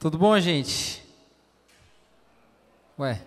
Tudo bom, gente? Ué,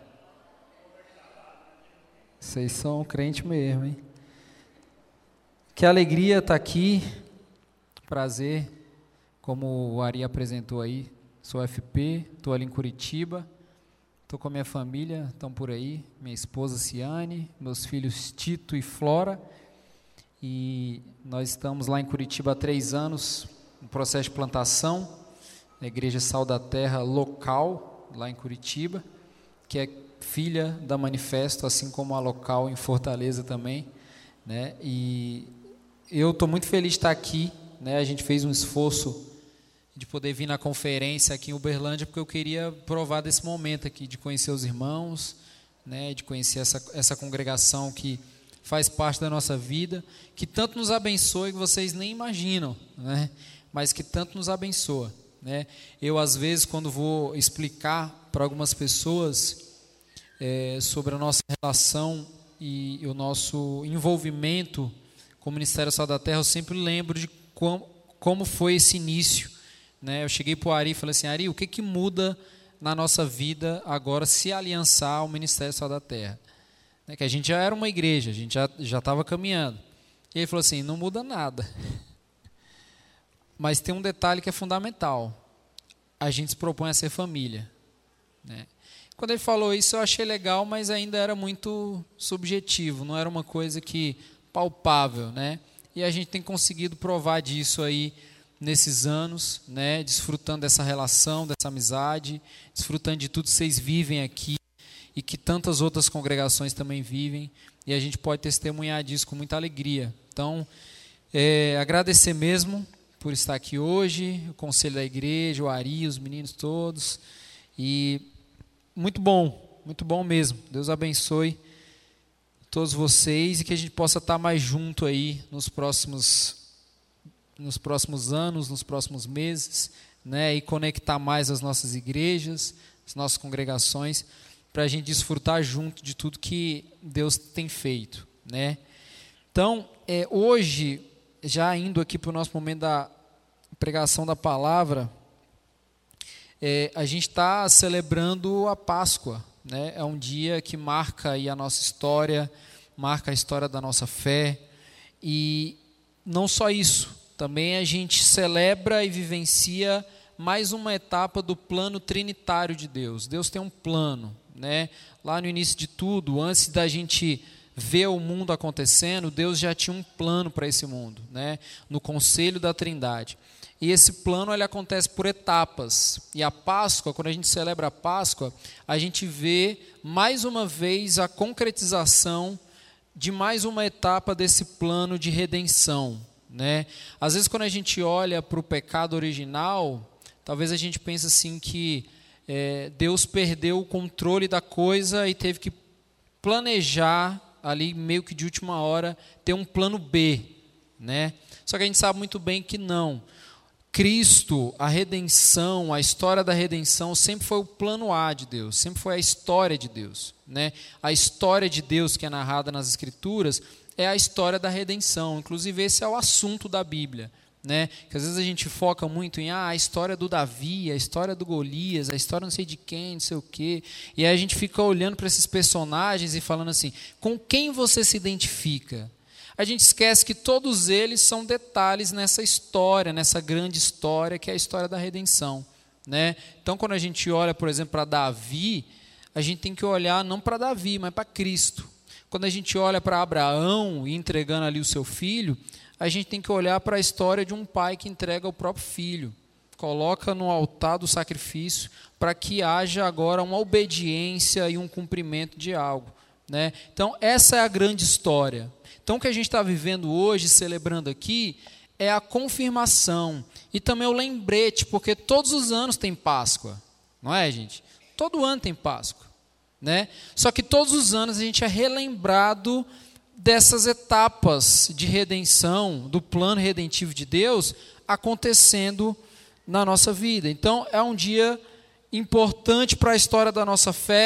vocês são crente mesmo, hein? Que alegria estar aqui, prazer, como o Ari apresentou aí, sou FP, estou ali em Curitiba, estou com a minha família, estão por aí, minha esposa Ciane, meus filhos Tito e Flora, e nós estamos lá em Curitiba há 3 anos, no processo de plantação, na Igreja Sal da Terra local, lá em Curitiba, que é filha da Manifesto, assim como a local em Fortaleza também, né? E eu estou muito feliz de estar aqui, né? A gente fez um esforço de poder vir na conferência aqui em Uberlândia, porque eu queria provar desse momento aqui, de conhecer os irmãos, né? De conhecer essa congregação que faz parte da nossa vida, que tanto nos abençoa que vocês nem imaginam, né? Mas que tanto nos abençoa, né? Eu, às vezes, quando vou explicar para algumas pessoas sobre a nossa relação e o nosso envolvimento com o Ministério Sal da Terra, eu sempre lembro de como foi esse início, né? Eu cheguei para o Ari e falei assim: Ari, o que muda na nossa vida agora se aliançar ao Ministério Sal da Terra? Que a gente já era uma igreja, a gente já estava caminhando. E ele falou assim: não muda nada. Mas tem um detalhe que é fundamental: a gente se propõe a ser família, né? Quando ele falou isso, eu achei legal, mas ainda era muito subjetivo, não era uma coisa palpável, né? E a gente tem conseguido provar disso aí nesses anos, né? Desfrutando dessa relação, dessa amizade, desfrutando de tudo que vocês vivem aqui e que tantas outras congregações também vivem, e a gente pode testemunhar disso com muita alegria. Então, agradecer mesmo por estar aqui hoje, o conselho da igreja, o Ari, os meninos todos, e muito bom mesmo. Deus abençoe todos vocês e que a gente possa estar mais junto aí nos próximos anos, nos próximos meses, né, e conectar mais as nossas igrejas, as nossas congregações, para a gente desfrutar junto de tudo que Deus tem feito, né? Então, hoje, já indo aqui para o nosso momento da pregação da palavra, a gente está celebrando a Páscoa, né? É um dia que marca aí a nossa história, marca a história da nossa fé, e não só isso, também a gente celebra e vivencia mais uma etapa do plano trinitário de Deus. Deus tem um plano, né? Lá no início de tudo, antes da gente ver o mundo acontecendo, Deus já tinha um plano para esse mundo, né? No conselho da Trindade. E esse plano ele acontece por etapas. E a Páscoa, quando a gente celebra a Páscoa, a gente vê mais uma vez a concretização de mais uma etapa desse plano de redenção, né? Às vezes, quando a gente olha para o pecado original, talvez a gente pense assim que Deus perdeu o controle da coisa e teve que planejar ali, meio que de última hora, ter um plano B, né? Só que a gente sabe muito bem que não. Cristo, a redenção, a história da redenção sempre foi o plano A de Deus, sempre foi a história de Deus, né? A história de Deus que é narrada nas Escrituras é a história da redenção. Inclusive, esse é o assunto da Bíblia, né? Que às vezes a gente foca muito em a história do Davi, a história do Golias, a história não sei de quem, não sei o quê. E aí a gente fica olhando para esses personagens e falando assim: com quem você se identifica? A gente esquece que todos eles são detalhes nessa história, nessa grande história que é a história da redenção, né? Então, quando a gente olha, por exemplo, para Davi, a gente tem que olhar não para Davi, mas para Cristo. Quando a gente olha para Abraão e entregando ali o seu filho, a gente tem que olhar para a história de um pai que entrega o próprio filho, coloca no altar do sacrifício para que haja agora uma obediência e um cumprimento de algo, né? Então, essa é a grande história. Então, o que a gente está vivendo hoje, celebrando aqui, é a confirmação e também o lembrete, porque todos os anos tem Páscoa, não é, gente? Todo ano tem Páscoa, né? Só que todos os anos a gente é relembrado dessas etapas de redenção, do plano redentivo de Deus acontecendo na nossa vida. Então, é um dia importante para a história da nossa fé,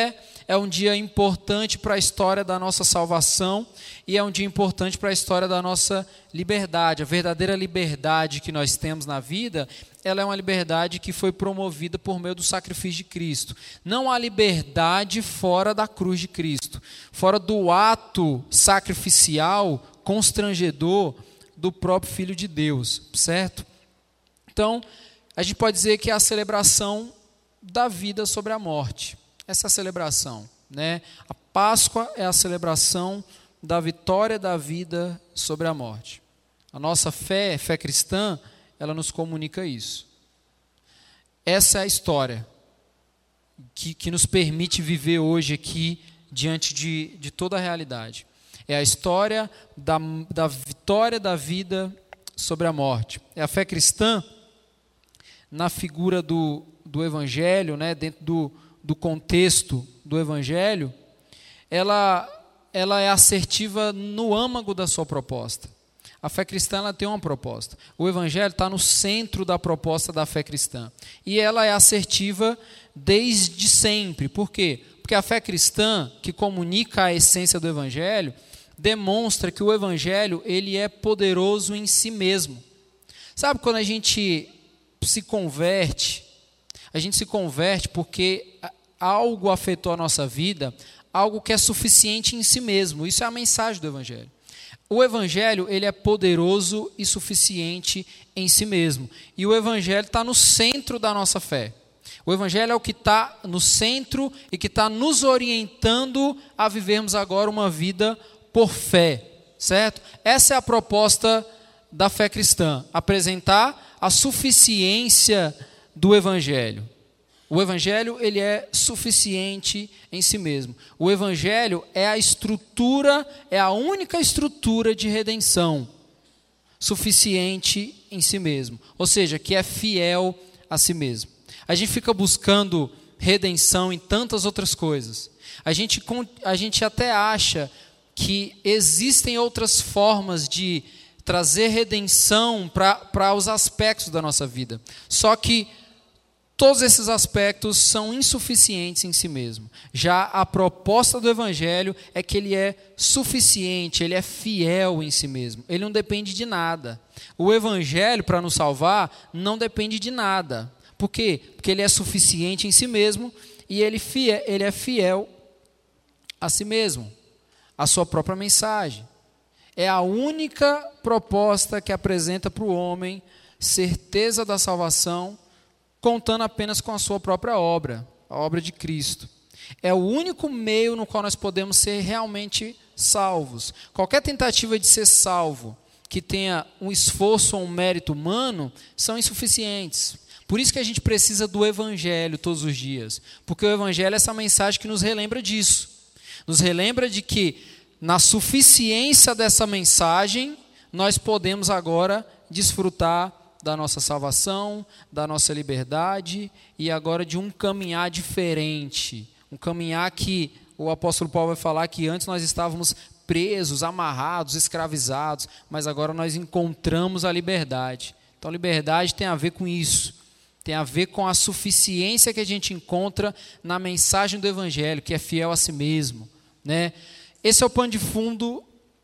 é um dia importante para a história da nossa salvação e é um dia importante para a história da nossa liberdade. A verdadeira liberdade que nós temos na vida, ela é uma liberdade que foi promovida por meio do sacrifício de Cristo. Não há liberdade fora da cruz de Cristo, fora do ato sacrificial, constrangedor do próprio Filho de Deus, certo? Então, a gente pode dizer que é a celebração da vida sobre a morte. Essa é a celebração, né? A Páscoa é a celebração da vitória da vida sobre a morte. A nossa fé cristã, ela nos comunica isso. Essa é a história que nos permite viver hoje aqui diante de toda a realidade. É a história da vitória da vida sobre a morte. É a fé cristã, na figura do Evangelho, né, dentro do contexto do Evangelho, ela é assertiva no âmago da sua proposta. A fé cristã, ela tem uma proposta. O Evangelho está no centro da proposta da fé cristã. E ela é assertiva desde sempre. Por quê? Porque a fé cristã, que comunica a essência do Evangelho, demonstra que o Evangelho, ele é poderoso em si mesmo. Sabe quando a gente se converte porque algo afetou a nossa vida, algo que é suficiente em si mesmo. Isso é a mensagem do Evangelho. O Evangelho, ele é poderoso e suficiente em si mesmo. E o Evangelho está no centro da nossa fé. O Evangelho é o que está no centro e que está nos orientando a vivermos agora uma vida por fé, certo? Essa é a proposta da fé cristã, apresentar a suficiência do Evangelho. O Evangelho, ele é suficiente em si mesmo. O Evangelho é a estrutura, é a única estrutura de redenção suficiente em si mesmo. Ou seja, que é fiel a si mesmo. A gente fica buscando redenção em tantas outras coisas. A gente até acha que existem outras formas de trazer redenção para os aspectos da nossa vida. Só que todos esses aspectos são insuficientes em si mesmo. Já a proposta do Evangelho é que ele é suficiente, ele é fiel em si mesmo. Ele não depende de nada. O Evangelho, para nos salvar, não depende de nada. Por quê? Porque ele é suficiente em si mesmo e ele é fiel a si mesmo, a sua própria mensagem. É a única proposta que apresenta para o homem certeza da salvação, contando apenas com a sua própria obra, a obra de Cristo. É o único meio no qual nós podemos ser realmente salvos. Qualquer tentativa de ser salvo que tenha um esforço ou um mérito humano são insuficientes. Por isso que a gente precisa do Evangelho todos os dias, porque o Evangelho é essa mensagem que nos relembra disso. Nos relembra de que, na suficiência dessa mensagem, nós podemos agora desfrutar da nossa salvação, da nossa liberdade e agora de um caminhar diferente. Um caminhar que o apóstolo Paulo vai falar que antes nós estávamos presos, amarrados, escravizados, mas agora nós encontramos a liberdade. Então, liberdade tem a ver com isso. Tem a ver com a suficiência que a gente encontra na mensagem do Evangelho, que é fiel a si mesmo, né? Esse é o pano de fundo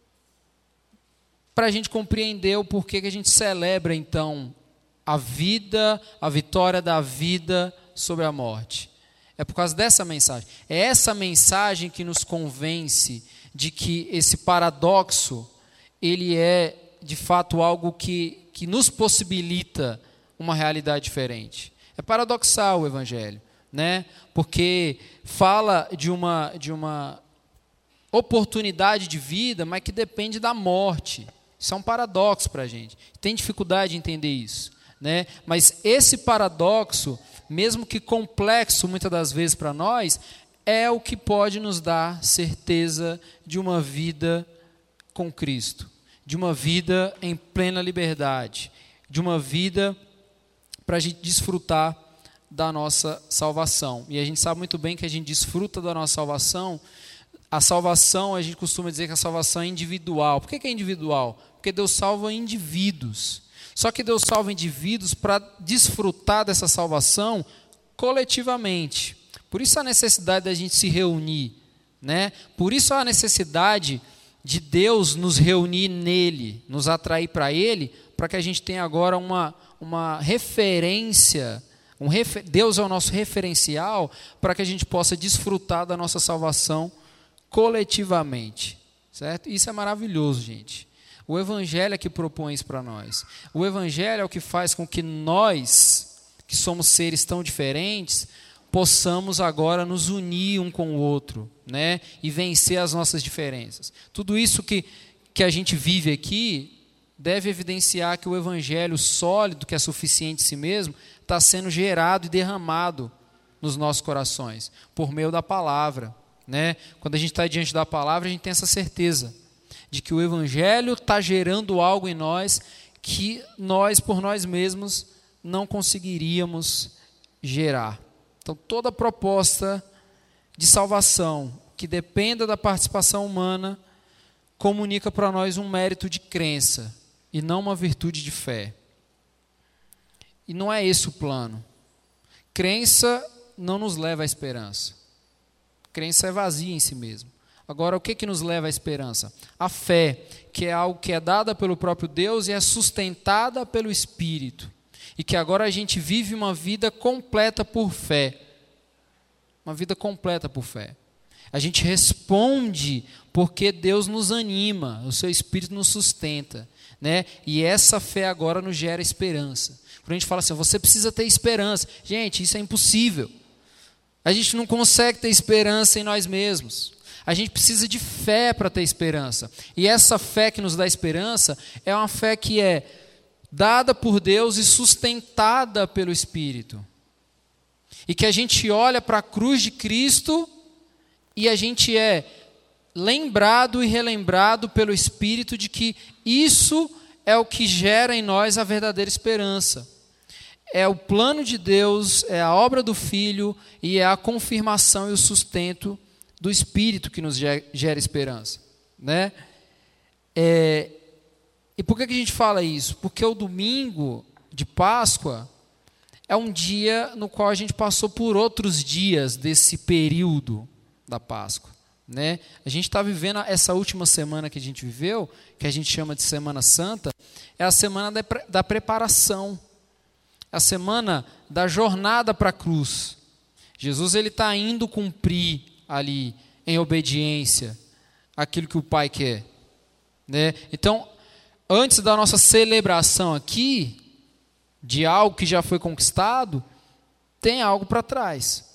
para a gente compreender o porquê que a gente celebra, então, a vida, a vitória da vida sobre a morte. É por causa dessa mensagem. É essa mensagem que nos convence de que esse paradoxo, ele é, de fato, algo que nos possibilita uma realidade diferente. É paradoxal o Evangelho, né? Porque fala de uma oportunidade de vida, mas que depende da morte. Isso é um paradoxo para a gente. Tem dificuldade de entender isso, né? Mas esse paradoxo, mesmo que complexo muitas das vezes para nós, é o que pode nos dar certeza de uma vida com Cristo, de uma vida em plena liberdade, de uma vida para a gente desfrutar da nossa salvação. E a gente sabe muito bem que a gente desfruta da nossa salvação. A salvação, a gente costuma dizer que a salvação é individual. Por que é individual? Porque Deus salva indivíduos. Só que Deus salva indivíduos para desfrutar dessa salvação coletivamente. Por isso a necessidade da gente se reunir, né? Por isso a necessidade de Deus nos reunir nele, nos atrair para ele, para que a gente tenha agora uma referência, Deus é o nosso referencial, para que a gente possa desfrutar da nossa salvação coletivamente, certo? Isso é maravilhoso, gente. O Evangelho é que propõe isso para nós. O Evangelho é o que faz com que nós, que somos seres tão diferentes, possamos agora nos unir um com o outro, né? E vencer as nossas diferenças. Tudo isso que a gente vive aqui deve evidenciar que o Evangelho sólido, que é suficiente em si mesmo, está sendo gerado e derramado nos nossos corações, por meio da palavra, né? Quando a gente está diante da palavra, a gente tem essa certeza de que o Evangelho está gerando algo em nós que nós, por nós mesmos, não conseguiríamos gerar. Então, toda proposta de salvação que dependa da participação humana comunica para nós um mérito de crença e não uma virtude de fé. E não é esse o plano. Crença não nos leva à esperança. Crença é vazia em si mesmo. Agora, o que nos leva à esperança? A fé, que é algo que é dada pelo próprio Deus e é sustentada pelo Espírito. E que agora a gente vive uma vida completa por fé. Uma vida completa por fé. A gente responde porque Deus nos anima, o seu Espírito nos sustenta, né? E essa fé agora nos gera esperança. Quando a gente fala assim, você precisa ter esperança. Gente, isso é impossível. A gente não consegue ter esperança em nós mesmos. A gente precisa de fé para ter esperança. E essa fé que nos dá esperança é uma fé que é dada por Deus e sustentada pelo Espírito. E que a gente olha para a cruz de Cristo e a gente é lembrado e relembrado pelo Espírito de que isso é o que gera em nós a verdadeira esperança. É o plano de Deus, é a obra do Filho e é a confirmação e o sustento do Espírito que nos gera esperança, né? E por que a gente fala isso? Porque o domingo de Páscoa é um dia no qual a gente passou por outros dias desse período da Páscoa, né? A gente está vivendo essa última semana que a gente viveu, que a gente chama de Semana Santa, é a semana da preparação, a semana da jornada para a cruz. Jesus está indo cumprir ali em obediência aquilo que o Pai quer, né? Então, antes da nossa celebração aqui, de algo que já foi conquistado, tem algo para trás.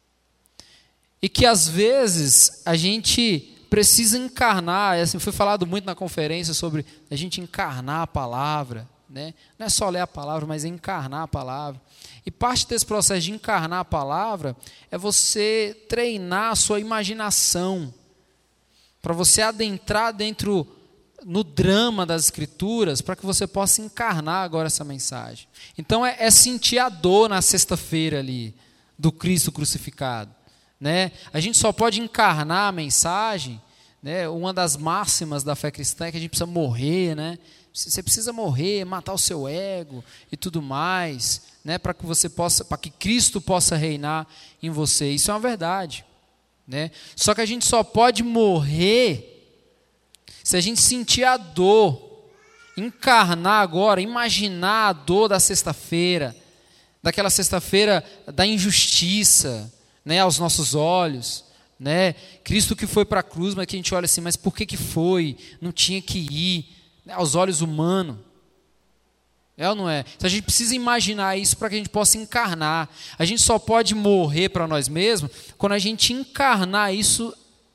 E que às vezes a gente precisa encarnar, assim, foi falado muito na conferência sobre a gente encarnar a palavra, né? Não é só ler a palavra, mas é encarnar a palavra. E parte desse processo de encarnar a palavra é você treinar a sua imaginação, para você adentrar no drama das Escrituras, para que você possa encarnar agora essa mensagem. Então é sentir a dor na sexta-feira ali, do Cristo crucificado, né? A gente só pode encarnar a mensagem, né? Uma das máximas da fé cristã é que a gente precisa morrer, né? Você precisa morrer, matar o seu ego e tudo mais, né? Para que Cristo possa reinar em você. Isso é uma verdade, né? Só que a gente só pode morrer se a gente sentir a dor, encarnar agora, imaginar a dor da sexta-feira, daquela sexta-feira da injustiça, né, aos nossos olhos, né? Cristo que foi para a cruz, mas que a gente olha assim, mas por que foi? Não tinha que ir, né, aos olhos humanos. É ou não é? Então a gente precisa imaginar isso para que a gente possa encarnar. A gente só pode morrer para nós mesmos quando a gente encarnar isso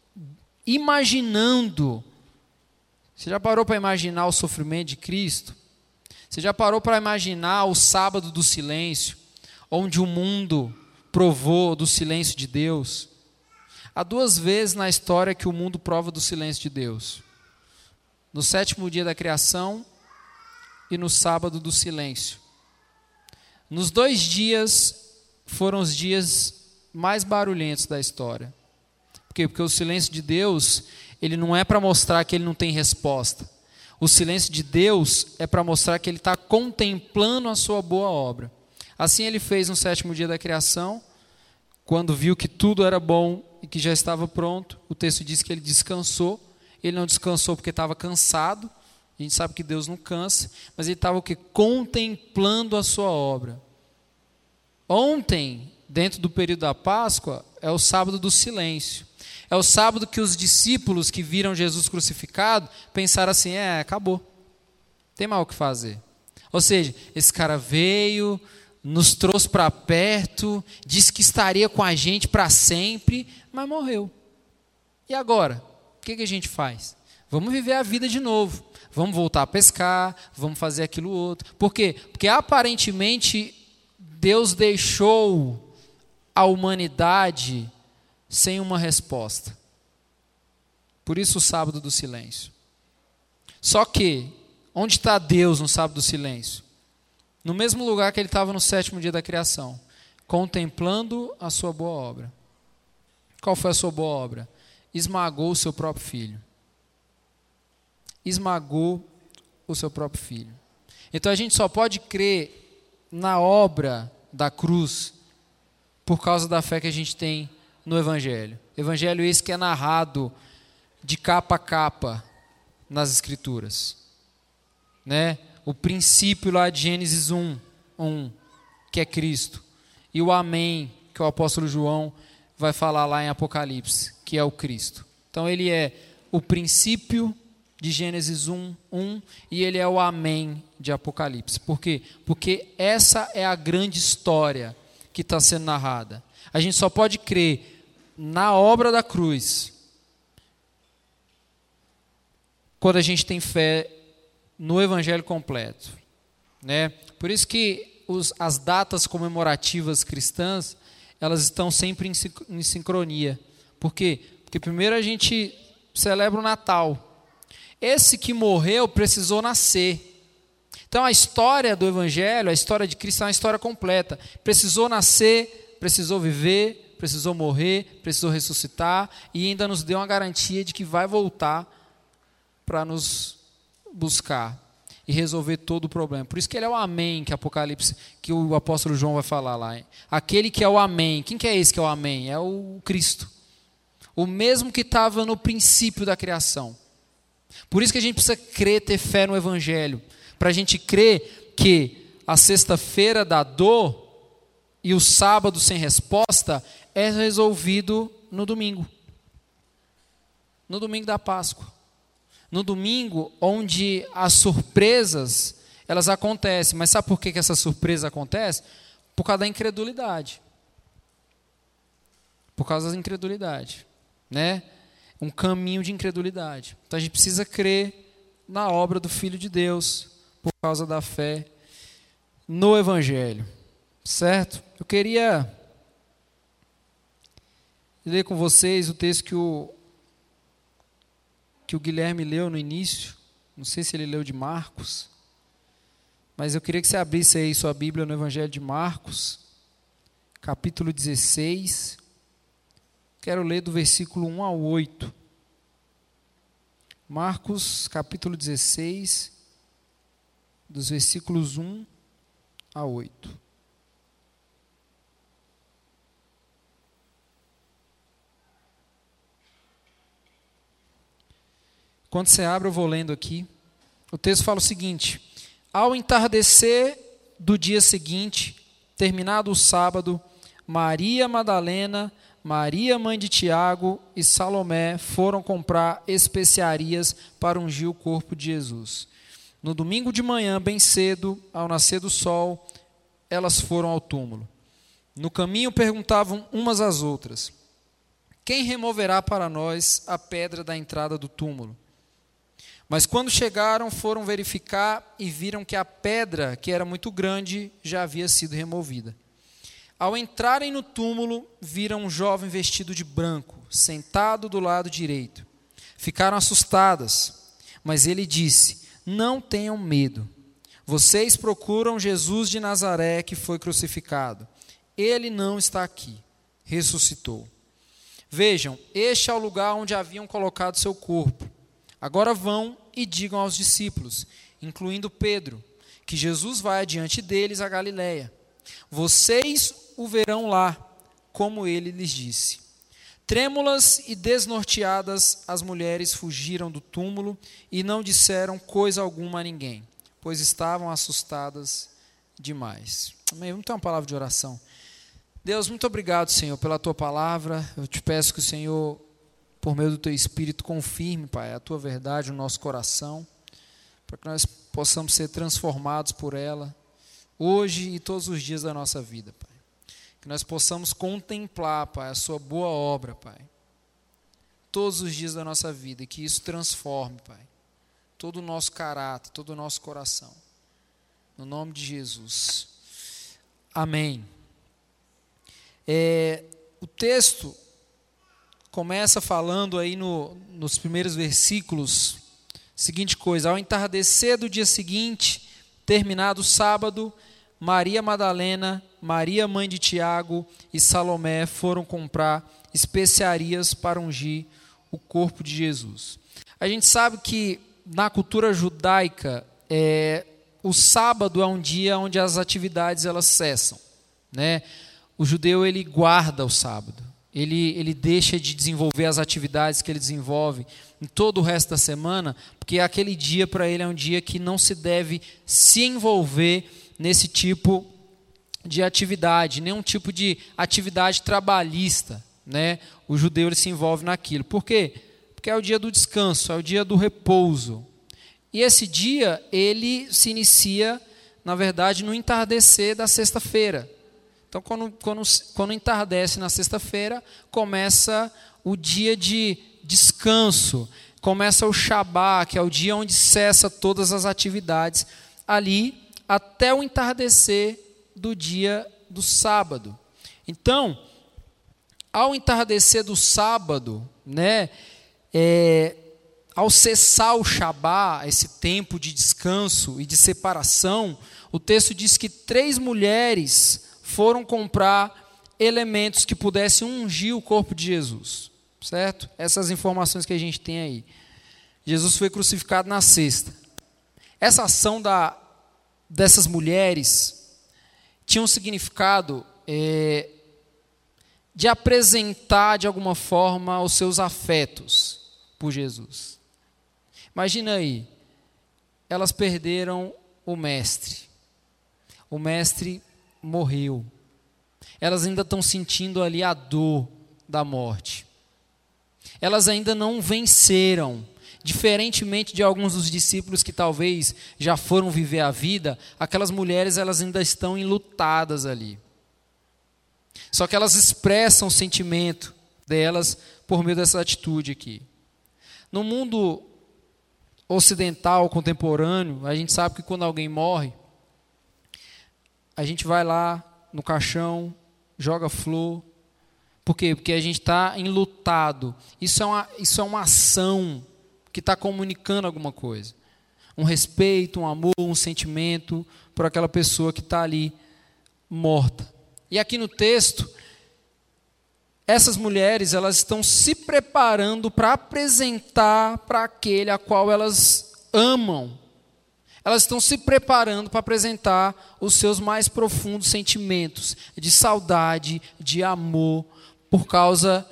imaginando. Você já parou para imaginar o sofrimento de Cristo? Você já parou para imaginar o sábado do silêncio, onde o mundo provou do silêncio de Deus? Há 2 vezes na história que o mundo prova do silêncio de Deus. No 7º dia da criação e no sábado do silêncio. Nos 2 dias foram os dias mais barulhentos da história. Por quê? Porque o silêncio de Deus, ele não é para mostrar que ele não tem resposta. O silêncio de Deus é para mostrar que ele está contemplando a sua boa obra. Assim ele fez no 7º dia da criação, quando viu que tudo era bom e que já estava pronto, o texto diz que ele descansou. Ele não descansou porque estava cansado. A gente sabe que Deus não cansa, mas ele estava o quê? Contemplando a sua obra. Ontem, dentro do período da Páscoa, é o sábado do silêncio. É o sábado que os discípulos que viram Jesus crucificado pensaram assim, acabou. Tem mais o que fazer. Ou seja, esse cara veio, nos trouxe para perto, disse que estaria com a gente para sempre, mas morreu. E agora? O que a gente faz? Vamos viver a vida de novo. Vamos voltar a pescar, vamos fazer aquilo outro. Por quê? Porque aparentemente Deus deixou a humanidade sem uma resposta. Por isso o sábado do silêncio. Só que, onde está Deus no sábado do silêncio? No mesmo lugar que ele estava no 7º dia da criação, contemplando a sua boa obra. Qual foi a sua boa obra? Esmagou o seu próprio filho. Esmagou o seu próprio filho. Então a gente só pode crer na obra da cruz por causa da fé que a gente tem no Evangelho. Evangelho esse que é narrado de capa a capa nas Escrituras. Né? O princípio lá de Gênesis 1, que é Cristo. E o Amém, que o apóstolo João vai falar lá em Apocalipse, que é o Cristo. Então ele é o princípio de Gênesis 1, e ele é o Amém de Apocalipse. Por quê? Porque essa é a grande história que está sendo narrada. A gente só pode crer na obra da cruz quando a gente tem fé no Evangelho completo. Né? Por isso que as datas comemorativas cristãs, elas estão sempre em sincronia. Por quê? Porque primeiro a gente celebra o Natal. Esse que morreu precisou nascer. Então a história do Evangelho, a história de Cristo é uma história completa. Precisou nascer, precisou viver, precisou morrer, precisou ressuscitar e ainda nos deu uma garantia de que vai voltar para nos buscar e resolver todo o problema. Por isso que ele é o Amém, que Apocalipse, que o apóstolo João vai falar lá. Hein? Aquele que é o Amém. Quem que é esse que é o Amém? É o Cristo. O mesmo que estava no princípio da criação. Por isso que a gente precisa crer, ter fé no Evangelho. Para a gente crer que a sexta-feira da dor e o sábado sem resposta é resolvido no domingo. No domingo da Páscoa. No domingo onde as surpresas, elas acontecem. Mas sabe por que essa surpresa acontece? Por causa da incredulidade. Por causa da incredulidade. Né? Um caminho de incredulidade. Então a gente precisa crer na obra do Filho de Deus por causa da fé no Evangelho. Certo? Eu queria ler com vocês o texto que o Guilherme leu no início. Não sei se ele leu de Marcos, mas eu queria que você abrisse aí sua Bíblia no Evangelho de Marcos, capítulo 16. Quero ler do versículo 1 ao 8. Marcos, capítulo 16, dos versículos 1 a 8. Quando você abre, eu vou lendo aqui. O texto fala o seguinte: ao entardecer do dia seguinte, terminado o sábado, Maria Madalena, Maria, mãe de Tiago, e Salomé foram comprar especiarias para ungir o corpo de Jesus. No domingo de manhã, bem cedo, ao nascer do sol, elas foram ao túmulo. No caminho perguntavam umas às outras: quem removerá para nós a pedra da entrada do túmulo? Mas quando chegaram, foram verificar e viram que a pedra, que era muito grande, já havia sido removida. Ao entrarem no túmulo, viram um jovem vestido de branco, sentado do lado direito. Ficaram assustadas, mas ele disse: não tenham medo. Vocês procuram Jesus de Nazaré, que foi crucificado. Ele não está aqui, ressuscitou. Vejam, este é o lugar onde haviam colocado seu corpo. Agora vão e digam aos discípulos, incluindo Pedro, que Jesus vai adiante deles a Galiléia. Vocês o verão lá, como ele lhes disse. Trêmulas e desnorteadas, as mulheres fugiram do túmulo e não disseram coisa alguma a ninguém, pois estavam assustadas demais. Amém? Vamos ter uma palavra de oração. Deus, muito obrigado, Senhor, pela Tua palavra. Eu te peço que o Senhor, por meio do Teu Espírito, confirme, Pai, a Tua verdade no nosso coração, para que nós possamos ser transformados por ela, hoje e todos os dias da nossa vida, Pai. Que nós possamos contemplar, Pai, a Sua boa obra, Pai, todos os dias da nossa vida, e que isso transforme, Pai, todo o nosso caráter, todo o nosso coração. No nome de Jesus. Amém. O texto começa falando aí nos primeiros versículos, seguinte coisa: ao entardecer do dia seguinte, terminado o sábado, Maria Madalena, Maria mãe de Tiago e Salomé foram comprar especiarias para ungir o corpo de Jesus. A gente sabe que na cultura judaica, o sábado é um dia onde as atividades elas cessam, né? O judeu ele guarda o sábado, ele deixa de desenvolver as atividades que ele desenvolve em todo o resto da semana, porque aquele dia para ele é um dia que não se deve se envolver nesse tipo de atividade, nenhum tipo de atividade trabalhista, né? O judeu ele se envolve naquilo. Por quê? Porque é o dia do descanso, é o dia do repouso. E esse dia ele se na verdade, no entardecer da sexta-feira. Então, quando entardece na sexta-feira, começa o dia de descanso, começa o Shabá, que é o dia onde cessa todas as atividades, ali até o entardecer do dia do sábado. Então, ao entardecer do sábado, né, ao cessar o Shabá, esse tempo de descanso e de separação, o texto diz que 3 mulheres foram comprar elementos que pudessem ungir o corpo de Jesus, certo? Essas informações que a gente tem aí. Jesus foi crucificado na sexta. Essa ação dessas mulheres tinha um significado de apresentar de alguma forma os seus afetos por Jesus. Imagina aí, elas perderam o mestre. O mestre morreu. Elas ainda estão sentindo ali a dor da morte. Elas ainda não venceram. Diferentemente de alguns dos discípulos que talvez já foram viver a vida, aquelas mulheres elas ainda estão enlutadas ali. Só que elas expressam o sentimento delas por meio dessa atitude aqui. No mundo ocidental, contemporâneo, a gente sabe que quando alguém morre, a gente vai lá no caixão, joga flor. Por quê? Porque a gente está enlutado. Isso é uma ação que está comunicando alguma coisa. Um respeito, um amor, um sentimento por aquela pessoa que está ali morta. E aqui no texto, essas mulheres elas estão se preparando para apresentar para aquele a qual elas amam. Elas estão se preparando para apresentar os seus mais profundos sentimentos de saudade, de amor, por causa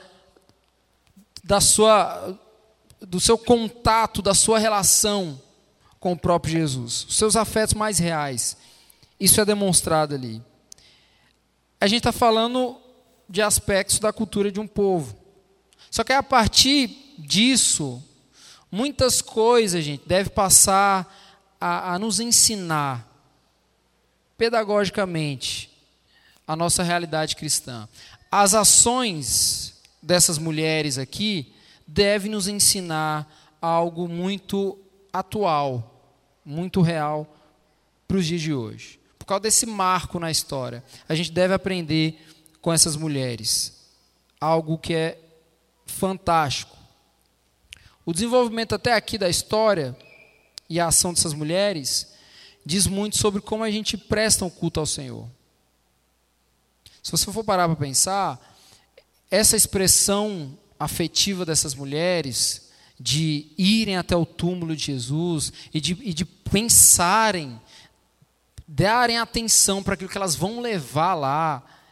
do seu contato, da sua relação com o próprio Jesus. Os seus afetos mais reais. Isso é demonstrado ali. A gente está falando de aspectos da cultura de um povo. Só que a partir disso, muitas coisas, gente, devem passar a nos ensinar pedagogicamente a nossa realidade cristã. As ações dessas mulheres aqui devem nos ensinar algo muito atual, muito real para os dias de hoje. Por causa desse marco na história, a gente deve aprender com essas mulheres algo que é fantástico. O desenvolvimento até aqui da história e a ação dessas mulheres diz muito sobre como a gente presta um culto ao Senhor. Se você for parar para pensar, essa expressão afetiva dessas mulheres, de irem até o túmulo de Jesus e de pensarem, darem atenção para aquilo que elas vão levar lá,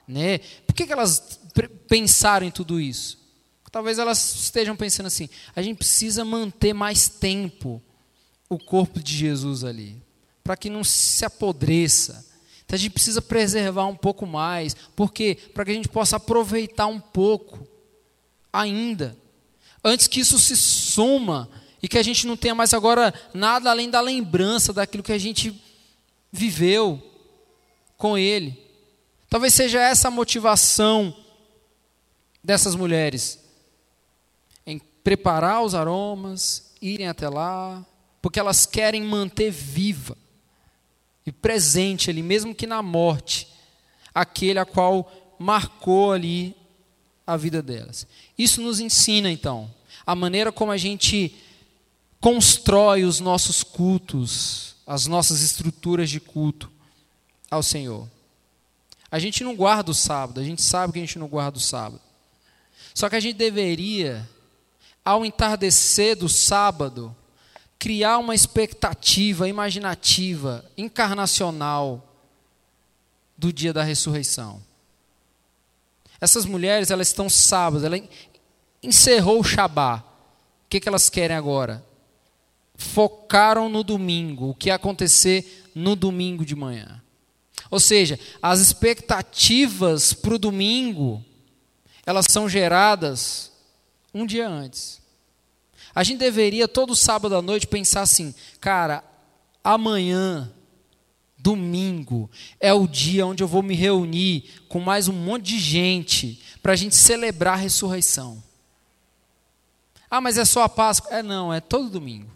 né? Por que elas pensaram em tudo isso? Talvez elas estejam pensando assim: a gente precisa manter mais tempo o corpo de Jesus ali, para que não se apodreça. Então a gente precisa preservar um pouco mais. Por quê? Para que a gente possa aproveitar um pouco ainda, antes que isso se suma e que a gente não tenha mais agora nada além da lembrança daquilo que a gente viveu com Ele. Talvez seja essa a motivação dessas mulheres, em preparar os aromas, irem até lá, porque elas querem manter viva e presente ali, mesmo que na morte, aquele a qual marcou ali a vida delas. Isso nos ensina, então, a maneira como a gente constrói os nossos cultos, as nossas estruturas de culto ao Senhor. A gente não guarda o sábado, a gente sabe que a gente não guarda o sábado. Só que a gente deveria, ao entardecer do sábado, criar uma expectativa imaginativa, encarnacional do dia da ressurreição. Essas mulheres, elas estão sábado, ela encerrou o Shabá. O que elas querem agora? Focaram no domingo, o que ia acontecer no domingo de manhã. Ou seja, as expectativas para o domingo, elas são geradas um dia antes. A gente deveria, todo sábado à noite, pensar assim: cara, amanhã, domingo, é o dia onde eu vou me reunir com mais um monte de gente para a gente celebrar a ressurreição. Ah, mas é só a Páscoa? Não, é todo domingo.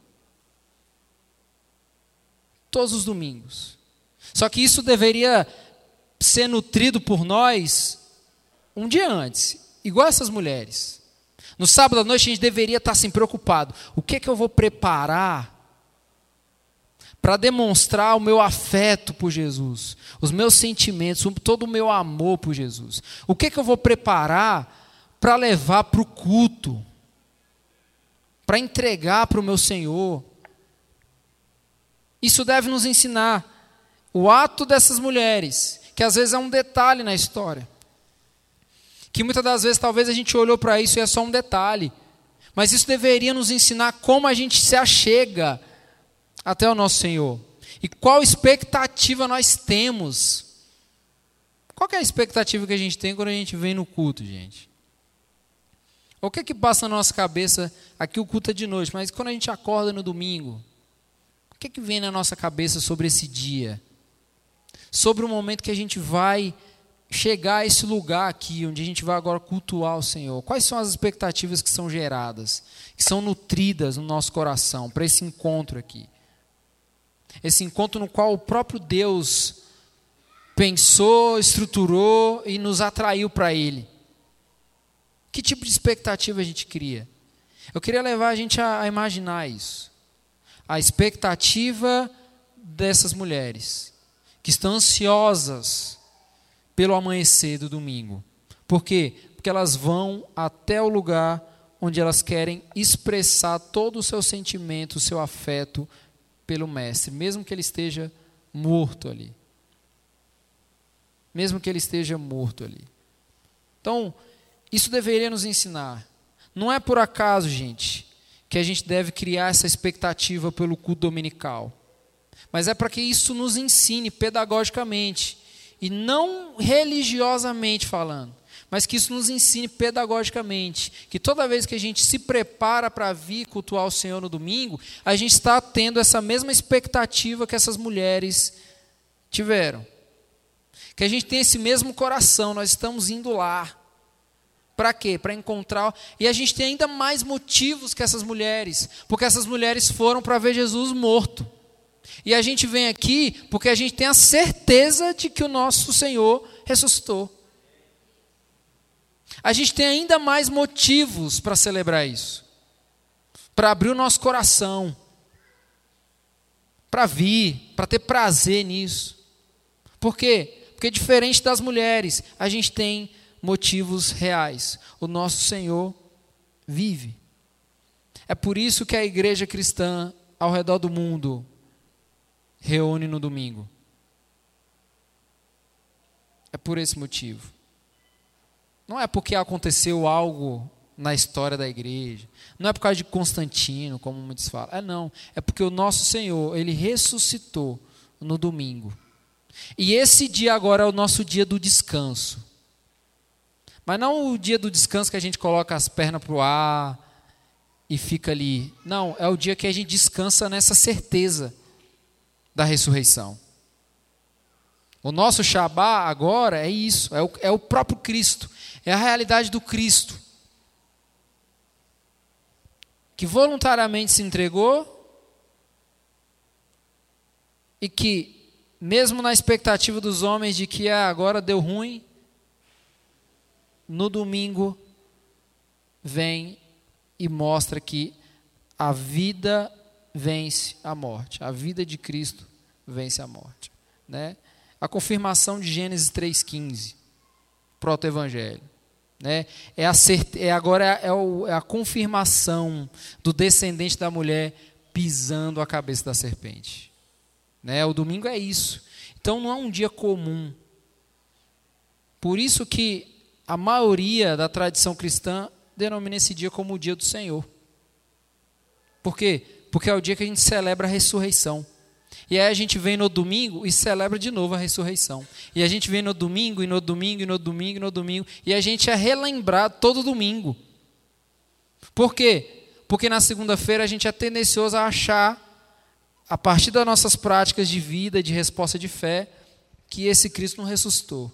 Todos os domingos. Só que isso deveria ser nutrido por nós um dia antes, igual essas mulheres. No sábado à noite a gente deveria estar assim preocupado: o que é que eu vou preparar para demonstrar o meu afeto por Jesus, os meus sentimentos, todo o meu amor por Jesus? O que é que eu vou preparar para levar para o culto, para entregar para o meu Senhor? Isso deve nos ensinar o ato dessas mulheres, que às vezes é um detalhe na história, que muitas das vezes talvez a gente olhou para isso e é só um detalhe, mas isso deveria nos ensinar como a gente se achega até o nosso Senhor, e qual expectativa nós temos. Qual que é a expectativa que a gente tem quando a gente vem no culto, gente? O que é que passa na nossa cabeça? Aqui o culto é de noite, mas quando a gente acorda no domingo, o que é que vem na nossa cabeça sobre esse dia? Sobre o momento que a gente vai chegar a esse lugar aqui, onde a gente vai agora cultuar o Senhor. Quais são as expectativas que são geradas, que são nutridas no nosso coração para esse encontro aqui? Esse encontro no qual o próprio Deus pensou, estruturou e nos atraiu para Ele. Que tipo de expectativa a gente cria? Eu queria levar a gente a imaginar isso. A expectativa dessas mulheres que estão ansiosas pelo amanhecer do domingo. Por quê? Porque elas vão até o lugar onde elas querem expressar todo o seu sentimento, o seu afeto pelo Mestre, mesmo que ele esteja morto ali. Mesmo que ele esteja morto ali. Então, isso deveria nos ensinar. Não é por acaso, gente, que a gente deve criar essa expectativa pelo culto dominical. Mas é para que isso nos ensine pedagogicamente, e não religiosamente falando, mas que isso nos ensine pedagogicamente, que toda vez que a gente se prepara para vir cultuar o Senhor no domingo, a gente está tendo essa mesma expectativa que essas mulheres tiveram. Que a gente tem esse mesmo coração, nós estamos indo lá. Para quê? Para encontrar. E a gente tem ainda mais motivos que essas mulheres, porque essas mulheres foram para ver Jesus morto. E a gente vem aqui porque a gente tem a certeza de que o nosso Senhor ressuscitou. A gente tem ainda mais motivos para celebrar isso, para abrir o nosso coração, para vir, para ter prazer nisso. Por quê? Porque diferente das mulheres, a gente tem motivos reais. O nosso Senhor vive. É por isso que a igreja cristã ao redor do mundo reúne no domingo. É por esse motivo. Não é porque aconteceu algo na história da igreja. Não é por causa de Constantino, como muitos falam. Não. É porque o nosso Senhor, Ele ressuscitou no domingo. E esse dia agora é o nosso dia do descanso. Mas não o dia do descanso que a gente coloca as pernas para o ar e fica ali. Não, é o dia que a gente descansa nessa certeza da ressurreição. O nosso Shabá agora é isso, é o próprio Cristo, é a realidade do Cristo, que voluntariamente se entregou e que, mesmo na expectativa dos homens de que agora deu ruim, no domingo vem e mostra que a vida vence a morte, a vida de Cristo vence a morte, né? A confirmação de Gênesis 3,15, proto-evangelho, né? Agora é a confirmação do descendente da mulher pisando a cabeça da serpente, né? O domingo é isso. Então não é um dia comum. Por isso que a maioria da tradição cristã denomina esse dia como o dia do Senhor. Por quê? Porque é o dia que a gente celebra a ressurreição. E aí a gente vem no domingo e celebra de novo a ressurreição. E a gente vem no domingo, e no domingo, e no domingo, e no domingo. E a gente é relembrado todo domingo. Por quê? Porque na segunda-feira a gente é tendencioso a achar, a partir das nossas práticas de vida, de resposta de fé, que esse Cristo não ressuscitou.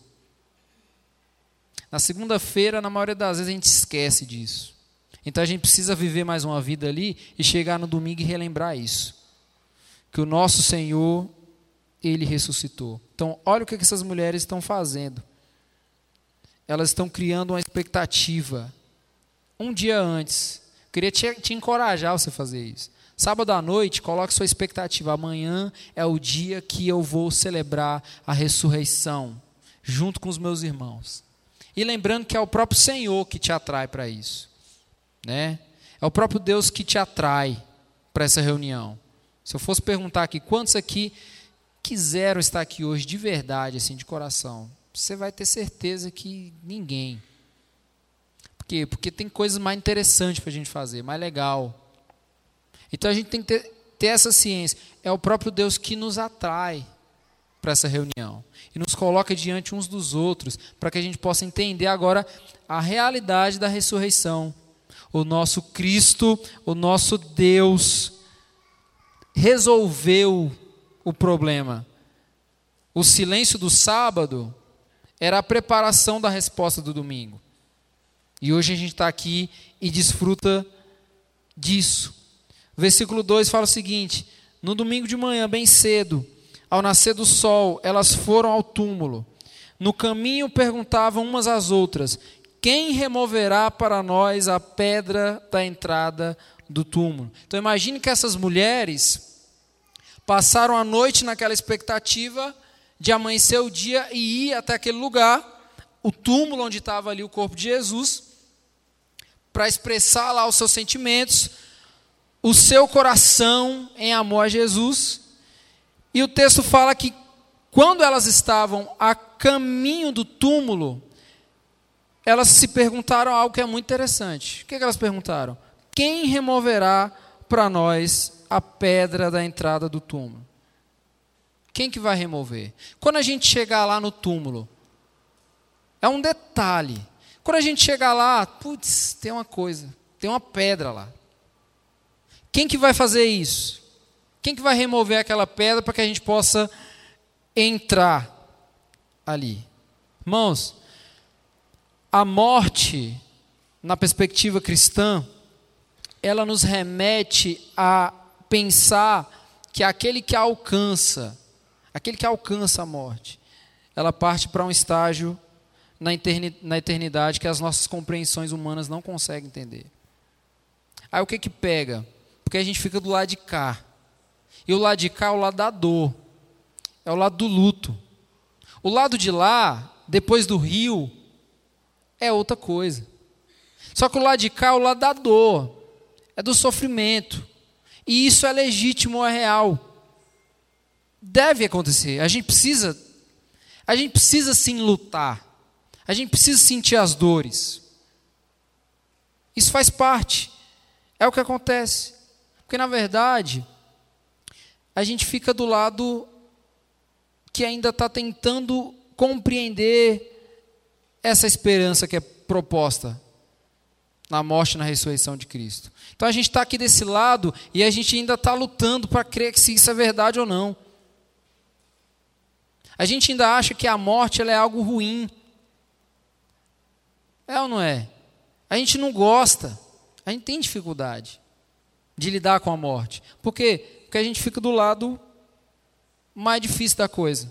Na segunda-feira, na maioria das vezes, a gente esquece disso. Então a gente precisa viver mais uma vida ali e chegar no domingo e relembrar isso. Que o nosso Senhor, Ele ressuscitou. Então, olha o que essas mulheres estão fazendo. Elas estão criando uma expectativa. Um dia antes. Eu queria te encorajar a você fazer isso. Sábado à noite, coloque sua expectativa. Amanhã é o dia que eu vou celebrar a ressurreição, junto com os meus irmãos. E lembrando que é o próprio Senhor que te atrai para isso, né? É o próprio Deus que te atrai para essa reunião. Se eu fosse perguntar aqui, quantos aqui quiseram estar aqui hoje de verdade, assim, de coração? Você vai ter certeza que ninguém. Por quê? Porque tem coisas mais interessantes para a gente fazer, mais legal. Então a gente tem que ter essa ciência. É o próprio Deus que nos atrai para essa reunião. E nos coloca diante uns dos outros, para que a gente possa entender agora a realidade da ressurreição. O nosso Cristo, o nosso Deus, resolveu o problema. O silêncio do sábado era a preparação da resposta do domingo. E hoje a gente está aqui e desfruta disso. O versículo 2 fala o seguinte: no domingo de manhã, bem cedo, ao nascer do sol, elas foram ao túmulo. No caminho perguntavam umas às outras: quem removerá para nós a pedra da entrada do túmulo? Então imagine que essas mulheres passaram a noite naquela expectativa de amanhecer o dia e ir até aquele lugar, o túmulo onde estava ali o corpo de Jesus, para expressar lá os seus sentimentos, o seu coração em amor a Jesus. E o texto fala que quando elas estavam a caminho do túmulo, elas se perguntaram algo que é muito interessante. O que elas perguntaram? Quem removerá para nós a pedra da entrada do túmulo? Quem que vai remover? Quando a gente chegar lá no túmulo, é um detalhe. Quando a gente chegar lá, putz, tem uma coisa, tem uma pedra lá. Quem que vai fazer isso? Quem que vai remover aquela pedra para que a gente possa entrar ali? Irmãos, a morte, na perspectiva cristã, ela nos remete a pensar que aquele que alcança a morte, ela parte para um estágio na eternidade que as nossas compreensões humanas não conseguem entender. Aí o que pega? Porque a gente fica do lado de cá. E o lado de cá é o lado da dor, é o lado do luto. O lado de lá, depois do rio, é outra coisa. Só que o lado de cá é o lado da dor, é do sofrimento. E isso é legítimo, é real. Deve acontecer. A gente precisa sim lutar. A gente precisa sentir as dores. Isso faz parte. É o que acontece. Porque, na verdade, a gente fica do lado que ainda está tentando compreender essa esperança que é proposta na morte e na ressurreição de Cristo. Então a gente está aqui desse lado e a gente ainda está lutando para crer que se isso é verdade ou não. A gente ainda acha que a morte ela é algo ruim. É ou não é? A gente não gosta, a gente tem dificuldade de lidar com a morte. Por quê? Porque a gente fica do lado mais difícil da coisa.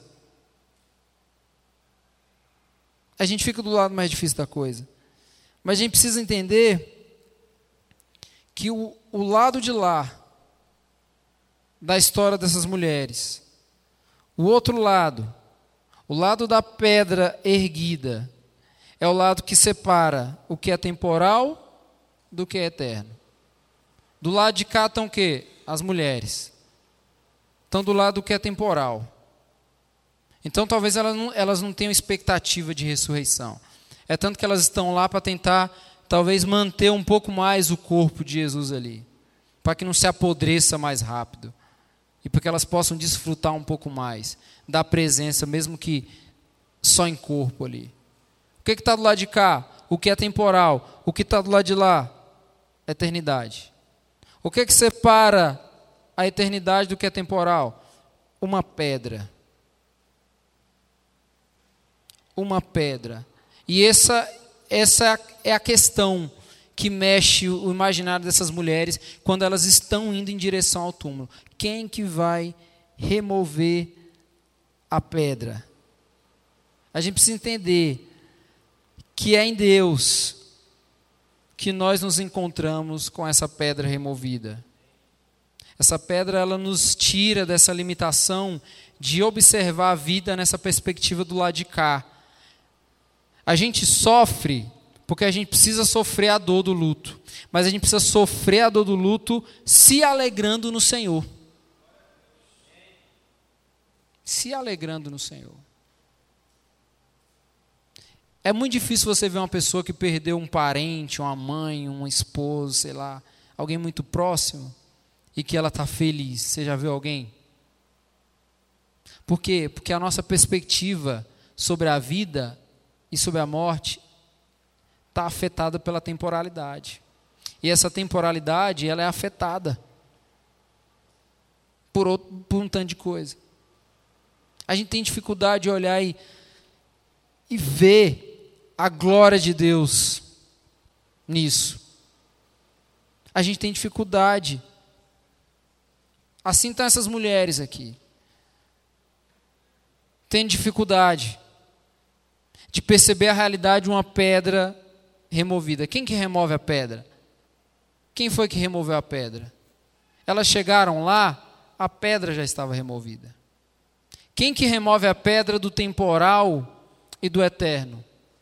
A gente fica do lado mais difícil da coisa. Mas a gente precisa entender que o lado de lá, da história dessas mulheres, o outro lado, o lado da pedra erguida, é o lado que separa o que é temporal do que é eterno. Do lado de cá estão o quê? As mulheres. Estão do lado do que é temporal. Então talvez elas não tenham expectativa de ressurreição. É tanto que elas estão lá para tentar, talvez, manter um pouco mais o corpo de Jesus ali. Para que não se apodreça mais rápido. E para que elas possam desfrutar um pouco mais da presença, mesmo que só em corpo ali. O que está do lado de cá? O que é temporal. O que está do lado de lá? A eternidade. O que separa a eternidade do que é temporal? Uma pedra. Uma pedra. E essa é a questão que mexe o imaginário dessas mulheres quando elas estão indo em direção ao túmulo. Quem que vai remover a pedra? A gente precisa entender que é em Deus que nós nos encontramos com essa pedra removida. Essa pedra ela nos tira dessa limitação de observar a vida nessa perspectiva do lado de cá. A gente sofre porque a gente precisa sofrer a dor do luto. Mas a gente precisa sofrer a dor do luto se alegrando no Senhor. Se alegrando no Senhor. É muito difícil você ver uma pessoa que perdeu um parente, uma mãe, um esposo, sei lá, alguém muito próximo, e que ela está feliz. Você já viu alguém? Por quê? Porque a nossa perspectiva sobre a vida e sobre a morte está afetada pela temporalidade. E essa temporalidade, ela é afetada por um tanto de coisa. A gente tem dificuldade de olhar e ver a glória de Deus nisso. A gente tem dificuldade. Assim estão essas mulheres aqui. Tem dificuldade de perceber a realidade de uma pedra removida. Quem que remove a pedra? Quem foi que removeu a pedra? Elas chegaram lá, a pedra já estava removida. Quem que remove a pedra do temporal e do eterno?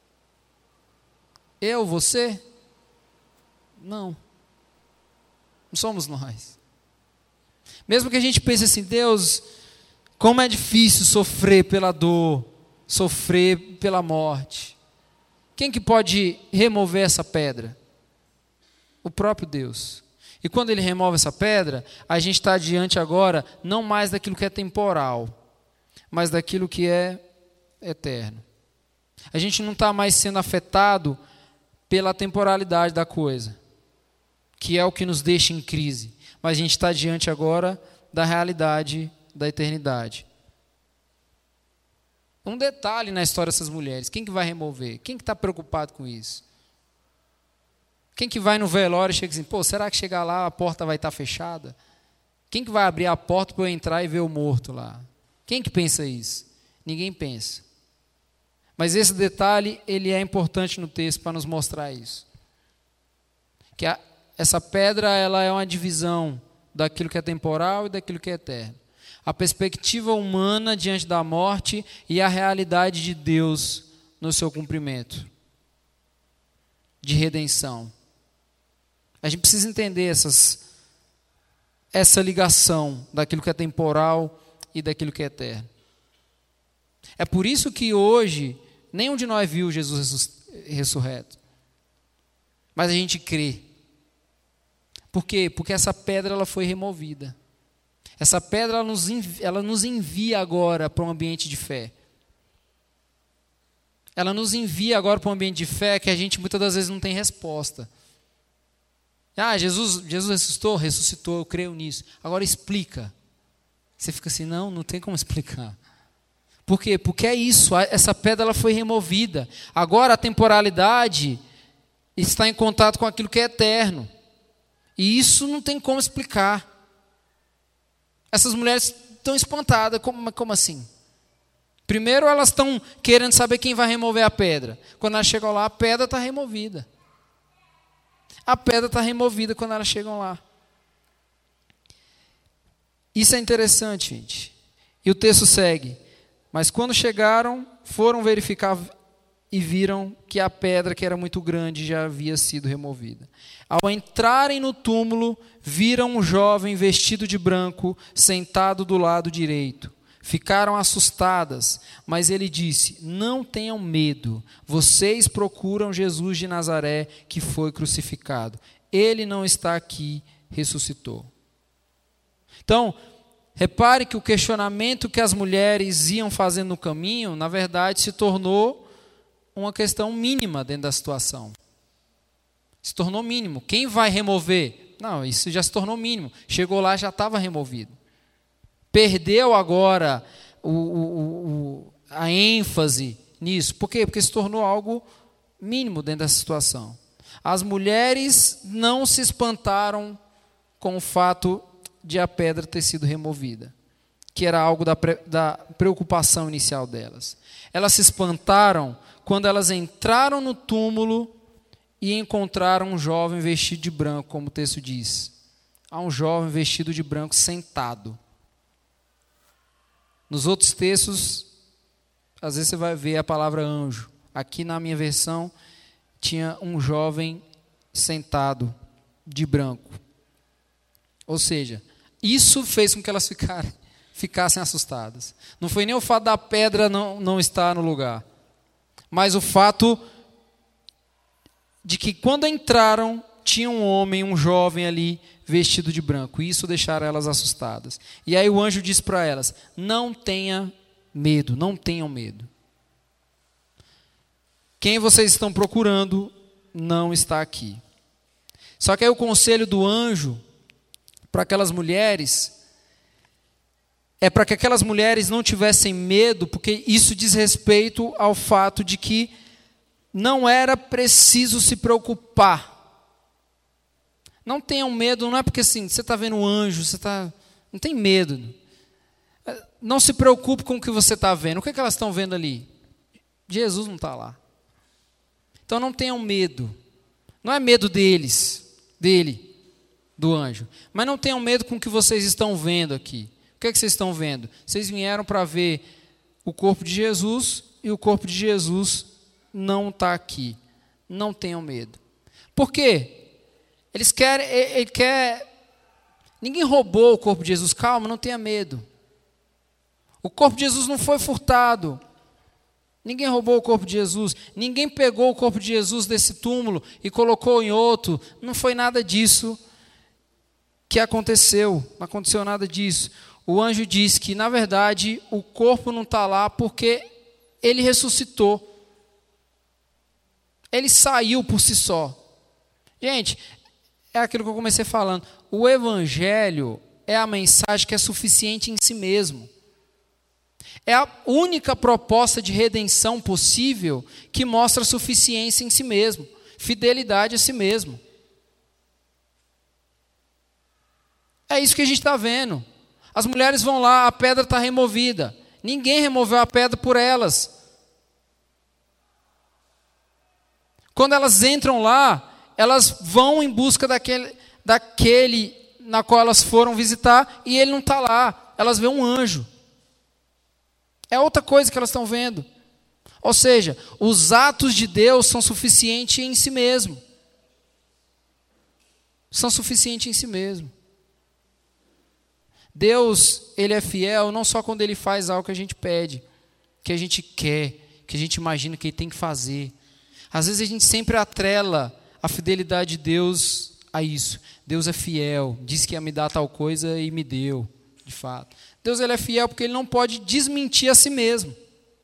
Eu, você? Não. Não somos nós. Mesmo que a gente pense assim, Deus, como é difícil sofrer pela dor, sofrer pela morte. Quem que pode remover essa pedra? O próprio Deus. E quando Ele remove essa pedra, a gente está diante agora, não mais daquilo que é temporal, mas daquilo que é eterno. A gente não está mais sendo afetado pela temporalidade da coisa, que é o que nos deixa em crise. Mas a gente está diante agora da realidade da eternidade. Um detalhe na história dessas mulheres, quem que vai remover? Quem que está preocupado com isso? Quem que vai no velório e chega assim, será que chegar lá a porta vai estar fechada? Quem que vai abrir a porta para eu entrar e ver o morto lá? Quem que pensa isso? Ninguém pensa. Mas esse detalhe, ele é importante no texto para nos mostrar isso. Que essa pedra, ela é uma divisão daquilo que é temporal e daquilo que é eterno. A perspectiva humana diante da morte e a realidade de Deus no seu cumprimento de redenção. A gente precisa entender essa ligação daquilo que é temporal e daquilo que é eterno. É por isso que hoje, Nenhum de nós viu Jesus ressurreto. Mas a gente crê. Por quê? Porque essa pedra ela foi removida. Essa pedra ela nos envia agora para um ambiente de fé. Ela nos envia agora para um ambiente de fé que a gente muitas das vezes não tem resposta. Jesus ressuscitou? Ressuscitou, eu creio nisso. Agora explica. Você fica assim, não tem como explicar. Por quê? Porque é isso, essa pedra ela foi removida. Agora a temporalidade está em contato com aquilo que é eterno. E isso não tem como explicar. Essas mulheres estão espantadas, como assim? Primeiro elas estão querendo saber quem vai remover a pedra. Quando elas chegam lá, a pedra está removida. A pedra está removida quando elas chegam lá. Isso é interessante, gente. E o texto segue. Mas quando chegaram, foram verificar e viram que a pedra, que era muito grande, já havia sido removida. Ao entrarem no túmulo, viram um jovem vestido de branco, sentado do lado direito. Ficaram assustadas, mas ele disse: não tenham medo, vocês procuram Jesus de Nazaré, que foi crucificado. Ele não está aqui, ressuscitou. Então, repare que o questionamento que as mulheres iam fazendo no caminho, na verdade, se tornou uma questão mínima dentro da situação. Se tornou mínimo. Quem vai remover? Não, isso já se tornou mínimo. Chegou lá, já estava removido. Perdeu agora a ênfase nisso. Por quê? Porque se tornou algo mínimo dentro dessa situação. As mulheres não se espantaram com o fato de a pedra ter sido removida, que era algo da preocupação inicial delas. Elas se espantaram quando elas entraram no túmulo e encontraram um jovem vestido de branco, como o texto diz. Há um jovem vestido de branco sentado. Nos outros textos, às vezes você vai ver a palavra anjo. Aqui na minha versão, tinha um jovem sentado de branco. Ou seja, isso fez com que elas ficassem assustadas. Não foi nem o fato da pedra não estar no lugar, mas o fato de que quando entraram, tinha um homem, um jovem ali, vestido de branco. E isso deixaram elas assustadas. E aí o anjo disse para elas: não tenham medo, não tenham medo. Quem vocês estão procurando não está aqui. Só que aí o conselho do anjo para aquelas mulheres é para que aquelas mulheres não tivessem medo, porque isso diz respeito ao fato de que não era preciso se preocupar. Não tenham medo, não é porque assim, você está vendo um anjo, não tem medo. Não se preocupe com o que você está vendo. O que elas estão vendo ali? Jesus não está lá. Então não tenham medo. Não é medo dele, do anjo. Mas não tenham medo com o que vocês estão vendo aqui. O que vocês estão vendo? Vocês vieram para ver o corpo de Jesus e o corpo de Jesus não está aqui. Não tenham medo. Por quê? Ele quer... Ninguém roubou o corpo de Jesus. Calma, não tenha medo. O corpo de Jesus não foi furtado. Ninguém roubou o corpo de Jesus. Ninguém pegou o corpo de Jesus desse túmulo e colocou em outro. Não foi nada disso que aconteceu. Não aconteceu nada disso. O anjo diz que, na verdade, o corpo não está lá porque ele ressuscitou. Ele saiu por si só. Gente, é aquilo que eu comecei falando. O evangelho é a mensagem que é suficiente em si mesmo. É a única proposta de redenção possível que mostra suficiência em si mesmo, fidelidade a si mesmo. É isso que a gente está vendo. As mulheres vão lá, a pedra está removida. Ninguém removeu a pedra por elas. Quando elas entram lá, elas vão em busca daquele na qual elas foram visitar e ele não está lá. Elas veem um anjo. É outra coisa que elas estão vendo. Ou seja, os atos de Deus são suficientes em si mesmo. São suficientes em si mesmo. Deus, Ele é fiel não só quando Ele faz algo que a gente pede, que a gente quer, que a gente imagina que Ele tem que fazer. Às vezes a gente sempre atrela a fidelidade de Deus a isso. Deus é fiel, disse que ia me dar tal coisa e me deu, de fato. Deus ele é fiel porque Ele não pode desmentir a si mesmo.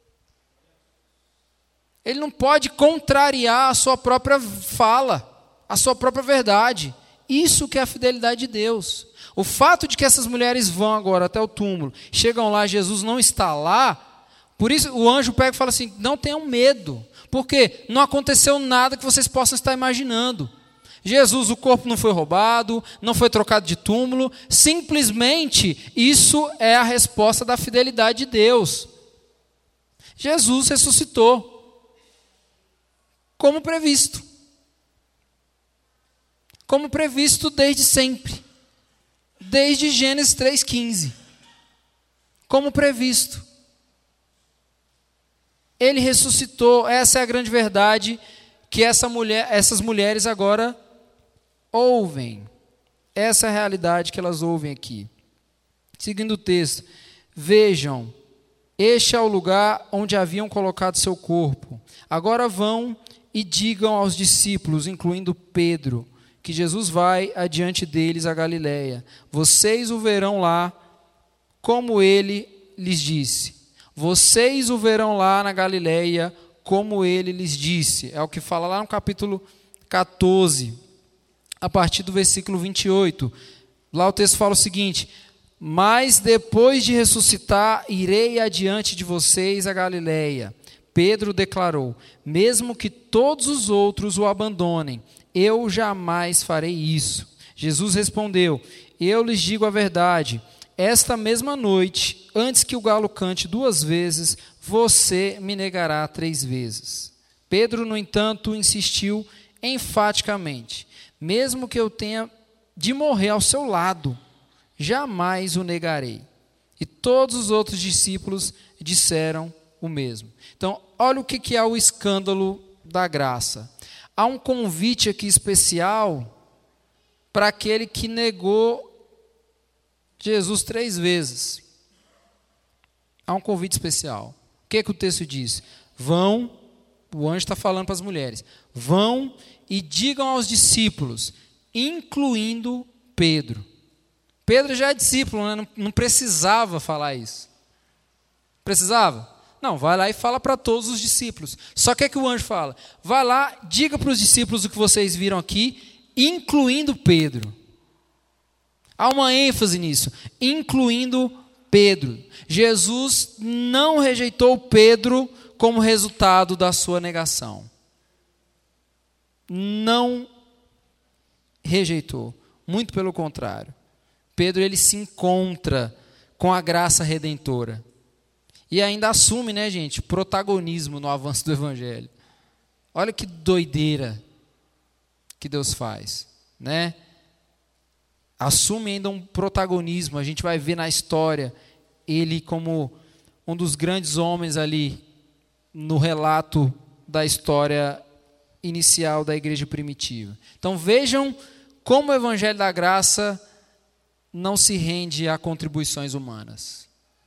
Ele não pode contrariar a sua própria fala, a sua própria verdade. Isso que é a fidelidade de Deus. O fato de que essas mulheres vão agora até o túmulo, chegam lá, Jesus não está lá, por isso o anjo pega e fala assim, não tenham medo, porque não aconteceu nada que vocês possam estar imaginando. Jesus, o corpo não foi roubado, não foi trocado de túmulo, simplesmente isso é a resposta da fidelidade de Deus. Jesus ressuscitou, como previsto. Como previsto desde sempre. Desde Gênesis 3,15. Como previsto. Ele ressuscitou, essa é a grande verdade que essas mulheres agora ouvem. Essa é a realidade que elas ouvem aqui. Seguindo o texto. Vejam, este é o lugar onde haviam colocado seu corpo. Agora vão e digam aos discípulos, incluindo Pedro, que Jesus vai adiante deles a Galiléia. Vocês o verão lá, como ele lhes disse. Vocês o verão lá na Galiléia, como ele lhes disse. É o que fala lá no capítulo 14, a partir do versículo 28. Lá o texto fala o seguinte: mas depois de ressuscitar, irei adiante de vocês a Galiléia. Pedro declarou: mesmo que todos os outros o abandonem, eu jamais farei isso. Jesus respondeu: eu lhes digo a verdade, esta mesma noite, antes que o galo cante 2 vezes, você me negará 3 vezes. Pedro, no entanto, insistiu enfaticamente: mesmo que eu tenha de morrer ao seu lado, jamais o negarei. E todos os outros discípulos disseram o mesmo. Então, olha o que é o escândalo da graça. Há um convite aqui especial para aquele que negou Jesus 3 vezes. Há um convite especial. O que o texto diz? Vão, o anjo está falando para as mulheres, vão e digam aos discípulos, incluindo Pedro. Pedro já é discípulo, né? Não precisava falar isso. Precisava? Não, vai lá e fala para todos os discípulos. Só que o anjo fala? Vai lá, diga para os discípulos o que vocês viram aqui, incluindo Pedro. Há uma ênfase nisso, incluindo Pedro. Jesus não rejeitou Pedro como resultado da sua negação. Não rejeitou, muito pelo contrário. Pedro ele se encontra com a graça redentora. E ainda assume, né, gente, protagonismo no avanço do Evangelho. Olha que doideira que Deus faz, né? Assume ainda um protagonismo. A gente vai ver na história ele como um dos grandes homens ali no relato da história inicial da igreja primitiva. Então vejam como o Evangelho da Graça não se rende a contribuições humanas.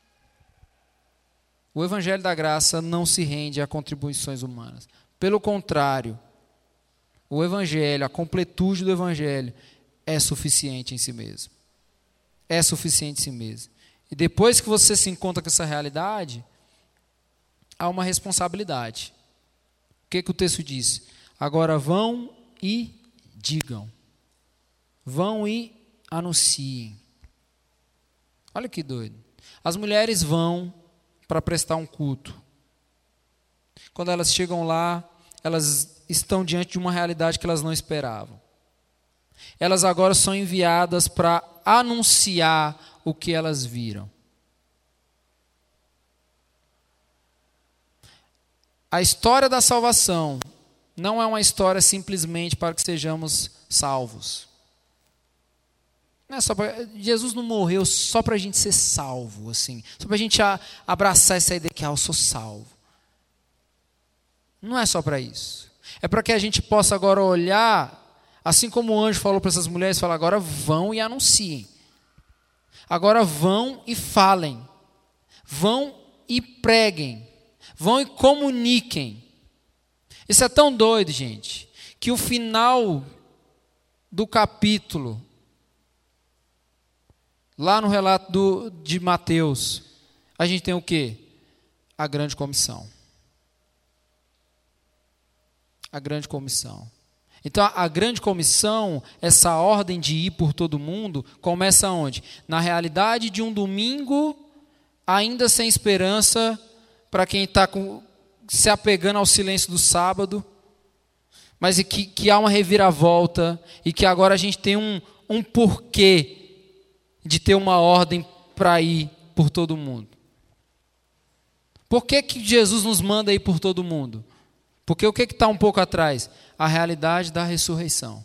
O Evangelho da Graça não se rende a contribuições humanas. Pelo contrário, o Evangelho, a completude do Evangelho é suficiente em si mesmo. É suficiente em si mesmo. E depois que você se encontra com essa realidade, há uma responsabilidade. O que o texto diz? Agora vão e digam. Vão e anunciem. Olha que doido. As mulheres vão para prestar um culto. Quando elas chegam lá, elas estão diante de uma realidade que elas não esperavam. Elas agora são enviadas para anunciar o que elas viram. A história da salvação não é uma história simplesmente para que sejamos salvos. Não é só Jesus não morreu só para a gente ser salvo, assim, só para a gente abraçar essa ideia que eu sou salvo. Não é só para isso. É para que a gente possa agora olhar, assim como o anjo falou para essas mulheres, fala, agora vão e anunciem. Agora vão e falem. Vão e preguem. Vão e comuniquem. Isso é tão doido, gente, que o final do capítulo, lá no relato de Mateus, a gente tem o quê? A grande comissão. A grande comissão. Então, a grande comissão, essa ordem de ir por todo mundo, começa onde? Na realidade de um domingo, ainda sem esperança, para quem está se apegando ao silêncio do sábado, mas que há uma reviravolta, e que agora a gente tem um porquê de ter uma ordem para ir por todo mundo. Por que Jesus nos manda ir por todo mundo? Porque o que está um pouco atrás? A realidade da ressurreição.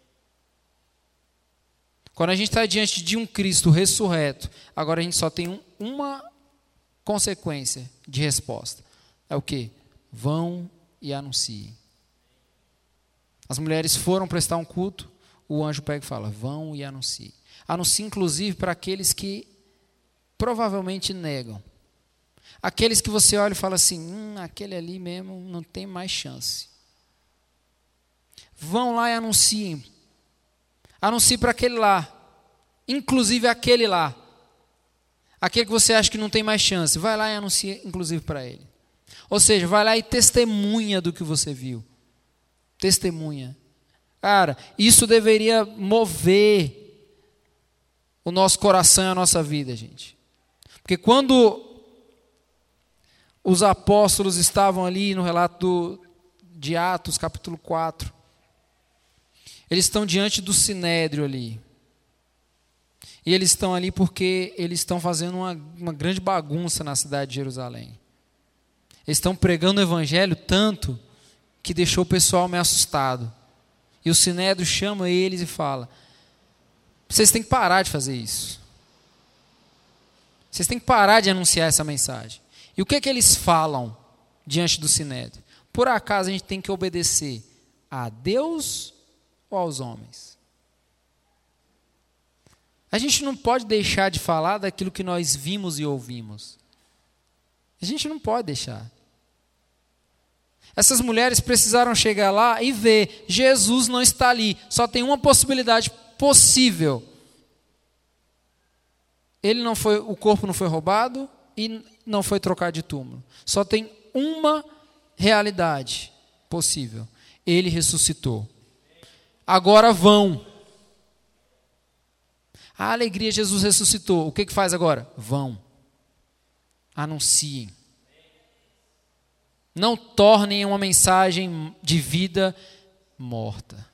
Quando a gente está diante de um Cristo ressurreto, agora a gente só tem uma consequência de resposta. É o quê? Vão e anunciem. As mulheres foram prestar um culto, o anjo pega e fala, vão e anunciem. Anuncie inclusive para aqueles que provavelmente negam. Aqueles que você olha e fala assim, aquele ali mesmo não tem mais chance. Vão lá e anunciem. Anuncie para aquele lá. Inclusive aquele lá. Aquele que você acha que não tem mais chance. Vai lá e anuncia inclusive para ele. Ou seja, vai lá e testemunha do que você viu. Testemunha. Cara, isso deveria mover o nosso coração e a nossa vida, gente. Porque quando os apóstolos estavam ali no relato de Atos, capítulo 4. Eles estão diante do Sinédrio ali. E eles estão ali porque eles estão fazendo uma grande bagunça na cidade de Jerusalém. Eles estão pregando o evangelho tanto que deixou o pessoal meio assustado. E o Sinédrio chama eles e fala, vocês têm que parar de fazer isso. Vocês têm que parar de anunciar essa mensagem. E o que é que eles falam diante do Sinédrio? Por acaso a gente tem que obedecer a Deus ou aos homens? A gente não pode deixar de falar daquilo que nós vimos e ouvimos. A gente não pode deixar. Essas mulheres precisaram chegar lá e ver, Jesus não está ali. Só tem uma possibilidade possível. O corpo não foi roubado e não foi trocado de túmulo. Só tem uma realidade possível. Ele ressuscitou. Agora vão. A alegria, Jesus ressuscitou. O que faz agora? Vão. Anunciem. Não tornem uma mensagem de vida morta.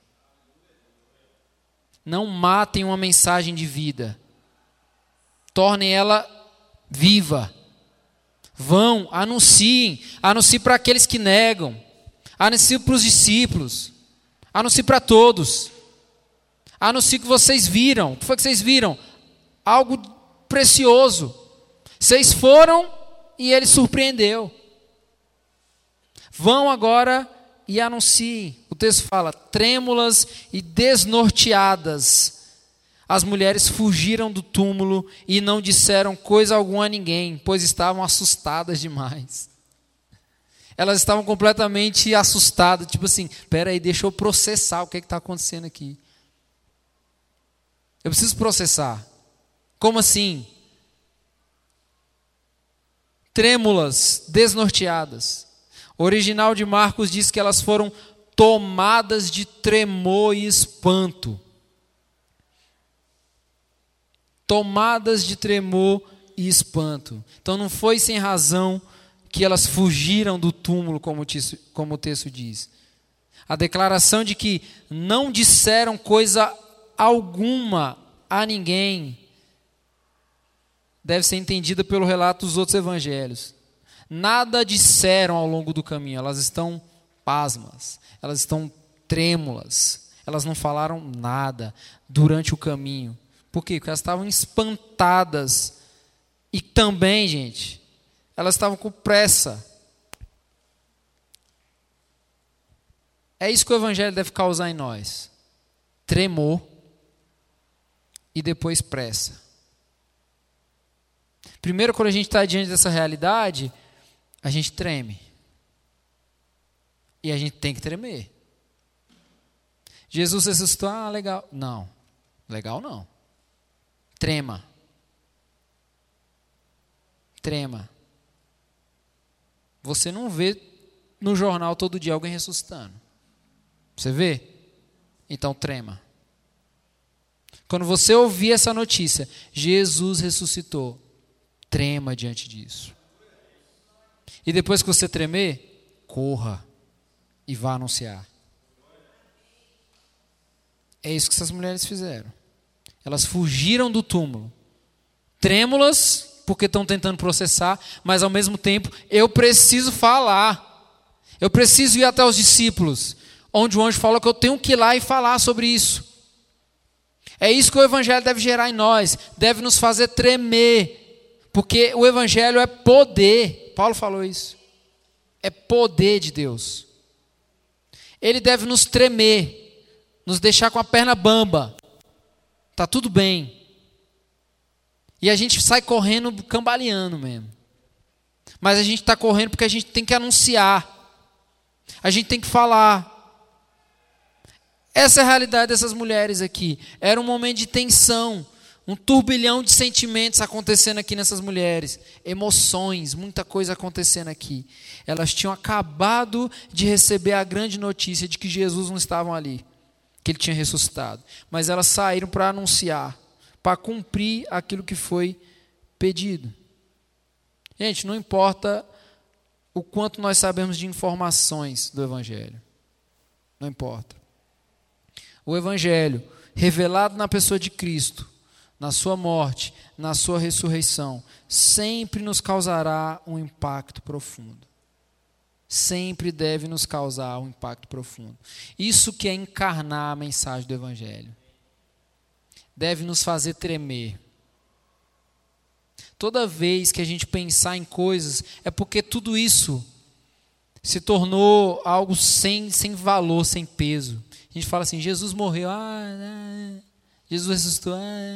Não matem uma mensagem de vida. Tornem ela viva. Vão, anunciem. Anunciem para aqueles que negam. Anunciem para os discípulos. Anunciem para todos. Anunciem que vocês viram. O que foi que vocês viram? Algo precioso. Vocês foram e ele surpreendeu. Vão agora e anunciem. O texto fala, trêmulas e desnorteadas. As mulheres fugiram do túmulo e não disseram coisa alguma a ninguém, pois estavam assustadas demais. Elas estavam completamente assustadas, tipo assim, espera aí, deixa eu processar o que está acontecendo aqui. Eu preciso processar. Como assim? Trêmulas, desnorteadas. O original de Marcos diz que elas foram tomadas de tremor e espanto. Tomadas de tremor e espanto. Então não foi sem razão que elas fugiram do túmulo, como o texto diz. A declaração de que não disseram coisa alguma a ninguém deve ser entendida pelo relato dos outros evangelhos. Nada disseram ao longo do caminho, elas estão pasmas, elas estão trêmulas, elas não falaram nada durante o caminho. Por quê? Porque elas estavam espantadas. E também, gente, elas estavam com pressa. É isso que o evangelho deve causar em nós. Tremor e depois pressa. Primeiro, quando a gente está diante dessa realidade, a gente treme. E a gente tem que tremer. Jesus ressuscitou, legal. Não, legal não. Trema. Trema. Você não vê no jornal todo dia alguém ressuscitando. Você vê? Então trema. Quando você ouvir essa notícia, Jesus ressuscitou, trema diante disso. E depois que você tremer, corra e vá anunciar. É isso que essas mulheres fizeram. Elas fugiram do túmulo, trêmulas, porque estão tentando processar, mas ao mesmo tempo, eu preciso falar. Eu preciso ir até os discípulos, onde o anjo fala que eu tenho que ir lá e falar sobre isso. É isso que o evangelho deve gerar em nós, deve nos fazer tremer, porque o evangelho é poder. Paulo falou isso. É poder de Deus. Ele deve nos tremer, nos deixar com a perna bamba. Tá tudo bem. E a gente sai correndo, cambaleando mesmo. Mas a gente está correndo porque a gente tem que anunciar. A gente tem que falar. Essa é a realidade dessas mulheres aqui. Era um momento de tensão, um turbilhão de sentimentos acontecendo aqui nessas mulheres. Emoções, muita coisa acontecendo aqui. Elas tinham acabado de receber a grande notícia de que Jesus não estava ali, que ele tinha ressuscitado. Mas elas saíram para anunciar, para cumprir aquilo que foi pedido. Gente, não importa o quanto nós sabemos de informações do Evangelho. Não importa. O Evangelho, revelado na pessoa de Cristo, na sua morte, na sua ressurreição, sempre nos causará um impacto profundo. Sempre deve nos causar um impacto profundo. Isso que é encarnar a mensagem do Evangelho. Deve nos fazer tremer. Toda vez que a gente pensar em coisas, é porque tudo isso se tornou algo sem valor, sem peso. A gente fala assim, Jesus morreu, Jesus ressuscitou.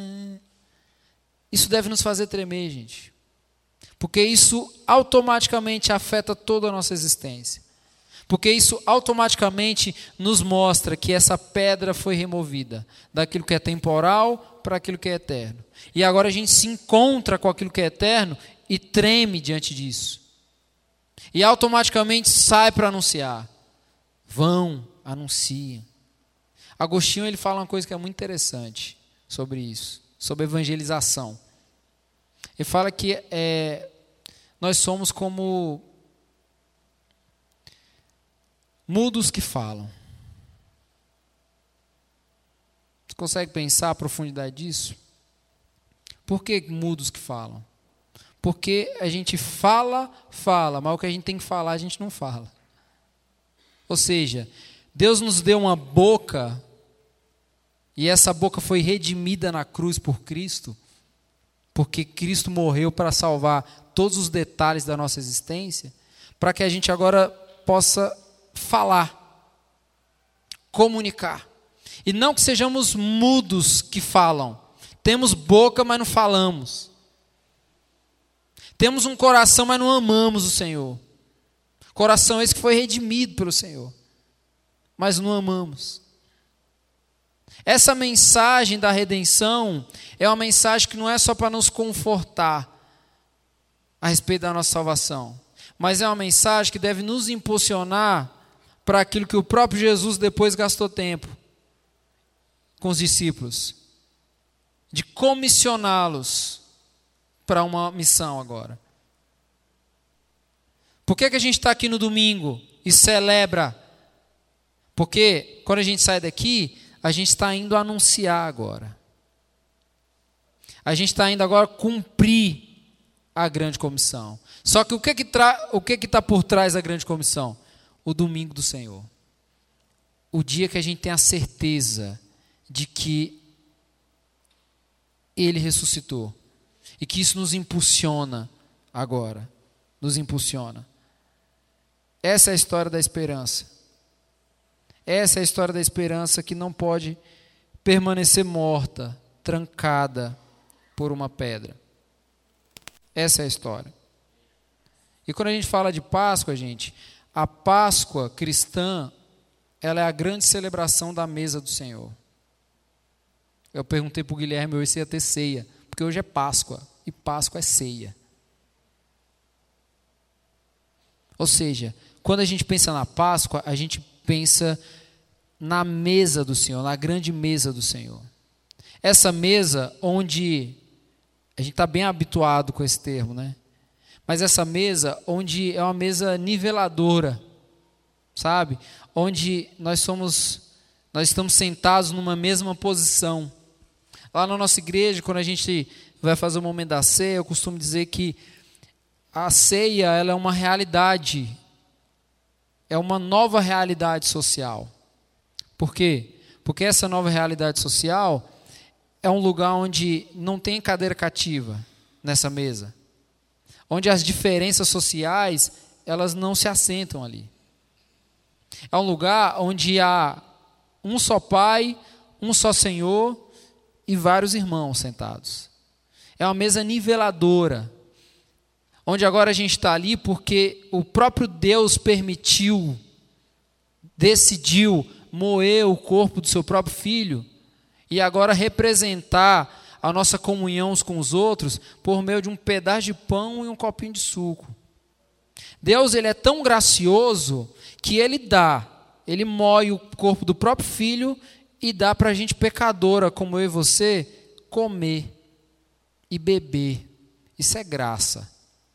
Isso deve nos fazer tremer, gente. Porque isso automaticamente afeta toda a nossa existência. Porque isso automaticamente nos mostra que essa pedra foi removida daquilo que é temporal para aquilo que é eterno. E agora a gente se encontra com aquilo que é eterno e treme diante disso. E automaticamente sai para anunciar. Vão, anunciem. Agostinho ele fala uma coisa que é muito interessante sobre isso, sobre evangelização. Ele fala que nós somos como mudos que falam. Você consegue pensar a profundidade disso? Por que mudos que falam? Porque a gente fala, mas o que a gente tem que falar a gente não fala. Ou seja, Deus nos deu uma boca, e essa boca foi redimida na cruz por Cristo, porque Cristo morreu para salvar todos os detalhes da nossa existência, para que a gente agora possa falar, comunicar. E não que sejamos mudos que falam. Temos boca, mas não falamos. Temos um coração, mas não amamos o Senhor. Coração esse que foi redimido pelo Senhor, mas não amamos. Essa mensagem da redenção é uma mensagem que não é só para nos confortar a respeito da nossa salvação, mas é uma mensagem que deve nos impulsionar para aquilo que o próprio Jesus depois gastou tempo com os discípulos, de comissioná-los para uma missão agora. Por que a gente está aqui no domingo e celebra? Porque quando a gente sai daqui, a gente está indo anunciar agora. A gente está indo agora cumprir a grande comissão. Só que o que está por trás da grande comissão? O domingo do Senhor. O dia que a gente tem a certeza de que Ele ressuscitou. E que isso nos impulsiona agora. Nos impulsiona. Essa é a história da esperança. Essa é a história da esperança que não pode permanecer morta, trancada por uma pedra. Essa é a história. E quando a gente fala de Páscoa, gente, a Páscoa cristã, ela é a grande celebração da mesa do Senhor. Eu perguntei para o Guilherme hoje se ia ter ceia, porque hoje é Páscoa, e Páscoa é ceia. Ou seja, quando a gente pensa na Páscoa, a gente pensa na mesa do Senhor, na grande mesa do Senhor. Essa mesa onde, a gente está bem habituado com esse termo, né? Mas essa mesa onde é uma mesa niveladora, sabe? Onde nós estamos sentados numa mesma posição. Lá na nossa igreja, quando a gente vai fazer o momento da ceia, eu costumo dizer que a ceia, ela é uma realidade, é uma nova realidade social. Por quê? Porque essa nova realidade social é um lugar onde não tem cadeira cativa nessa mesa, onde as diferenças sociais, elas não se assentam ali. É um lugar onde há um só Pai, um só Senhor e vários irmãos sentados. É uma mesa niveladora, onde agora a gente está ali porque o próprio Deus permitiu, decidiu moer o corpo do seu próprio Filho e agora representar a nossa comunhão uns com os outros por meio de um pedaço de pão e um copinho de suco. Deus, ele é tão gracioso que ele moe o corpo do próprio Filho e dá para a gente pecadora como eu e você comer e beber. Isso é graça.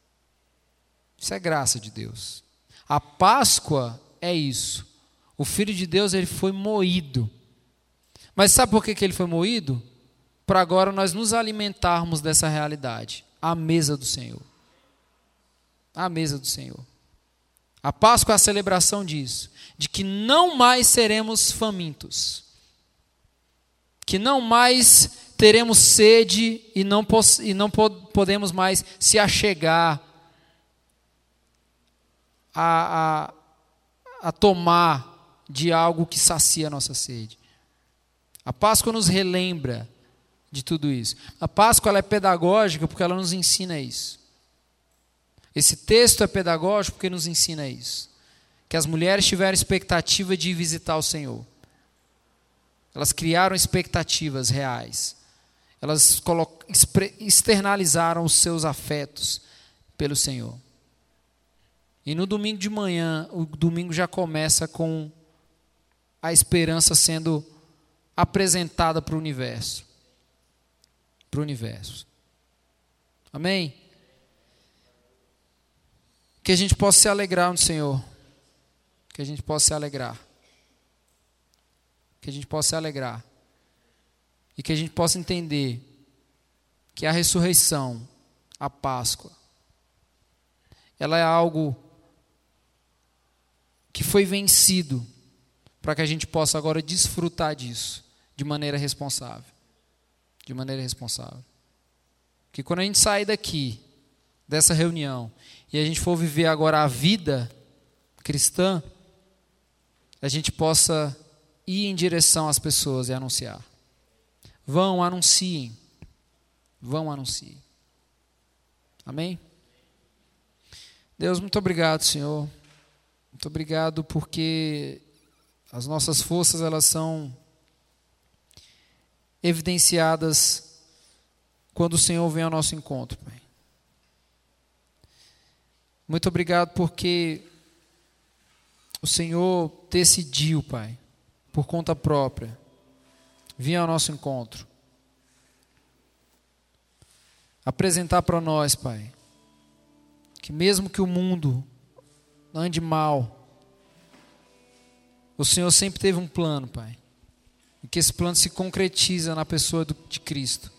Isso é graça de Deus. A Páscoa é isso. O Filho de Deus, ele foi moído. Mas sabe por que ele foi moído? Para agora nós nos alimentarmos dessa realidade. A mesa do Senhor. A mesa do Senhor. A Páscoa é a celebração disso. De que não mais seremos famintos. Que não mais teremos sede e não podemos mais se achegar a tomar de algo que sacia a nossa sede. A Páscoa nos relembra de tudo isso. A Páscoa, ela é pedagógica porque ela nos ensina isso. Esse texto é pedagógico porque nos ensina isso. Que as mulheres tiveram expectativa de ir visitar o Senhor. Elas criaram expectativas reais. Elas externalizaram os seus afetos pelo Senhor. E no domingo de manhã, o domingo já começa com a esperança sendo apresentada para o universo. Para o universo. Amém? Que a gente possa se alegrar no Senhor. Que a gente possa se alegrar. Que a gente possa se alegrar. E que a gente possa entender que a ressurreição, a Páscoa, ela é algo que foi vencido para que a gente possa agora desfrutar disso de maneira responsável. De maneira responsável. Que quando a gente sair daqui, dessa reunião, e a gente for viver agora a vida cristã, a gente possa ir em direção às pessoas e anunciar. Vão, anunciem. Vão, anunciem. Amém? Deus, muito obrigado, Senhor. Muito obrigado porque as nossas forças, elas são evidenciadas quando o Senhor vem ao nosso encontro, Pai. Muito obrigado porque o Senhor decidiu, Pai, por conta própria, vir ao nosso encontro. Apresentar para nós, Pai, que mesmo que o mundo ande mal, o Senhor sempre teve um plano, Pai. E que esse plano se concretiza na pessoa de Cristo.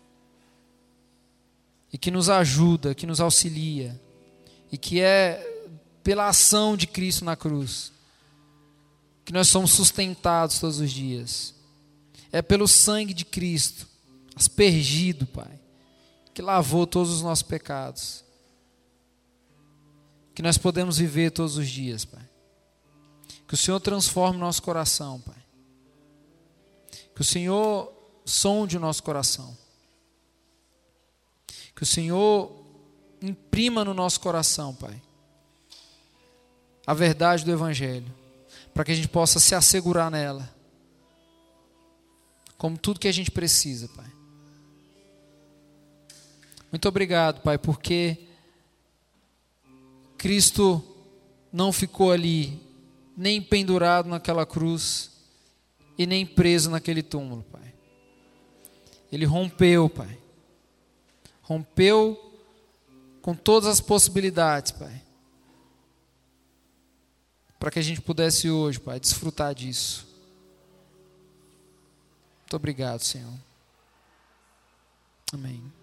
E que nos ajuda, que nos auxilia. E que é pela ação de Cristo na cruz que nós somos sustentados todos os dias. É pelo sangue de Cristo, aspergido, Pai, que lavou todos os nossos pecados. Que nós podemos viver todos os dias, Pai. Que o Senhor transforme o nosso coração, Pai. Que o Senhor sonde o nosso coração. Que o Senhor imprima no nosso coração, Pai, a verdade do Evangelho, para que a gente possa se assegurar nela, como tudo que a gente precisa, Pai. Muito obrigado, Pai, porque Cristo não ficou ali, nem pendurado naquela cruz, e nem preso naquele túmulo, Pai. Ele rompeu, Pai. Rompeu com todas as possibilidades, Pai. Para que a gente pudesse hoje, Pai, desfrutar disso. Muito obrigado, Senhor. Amém.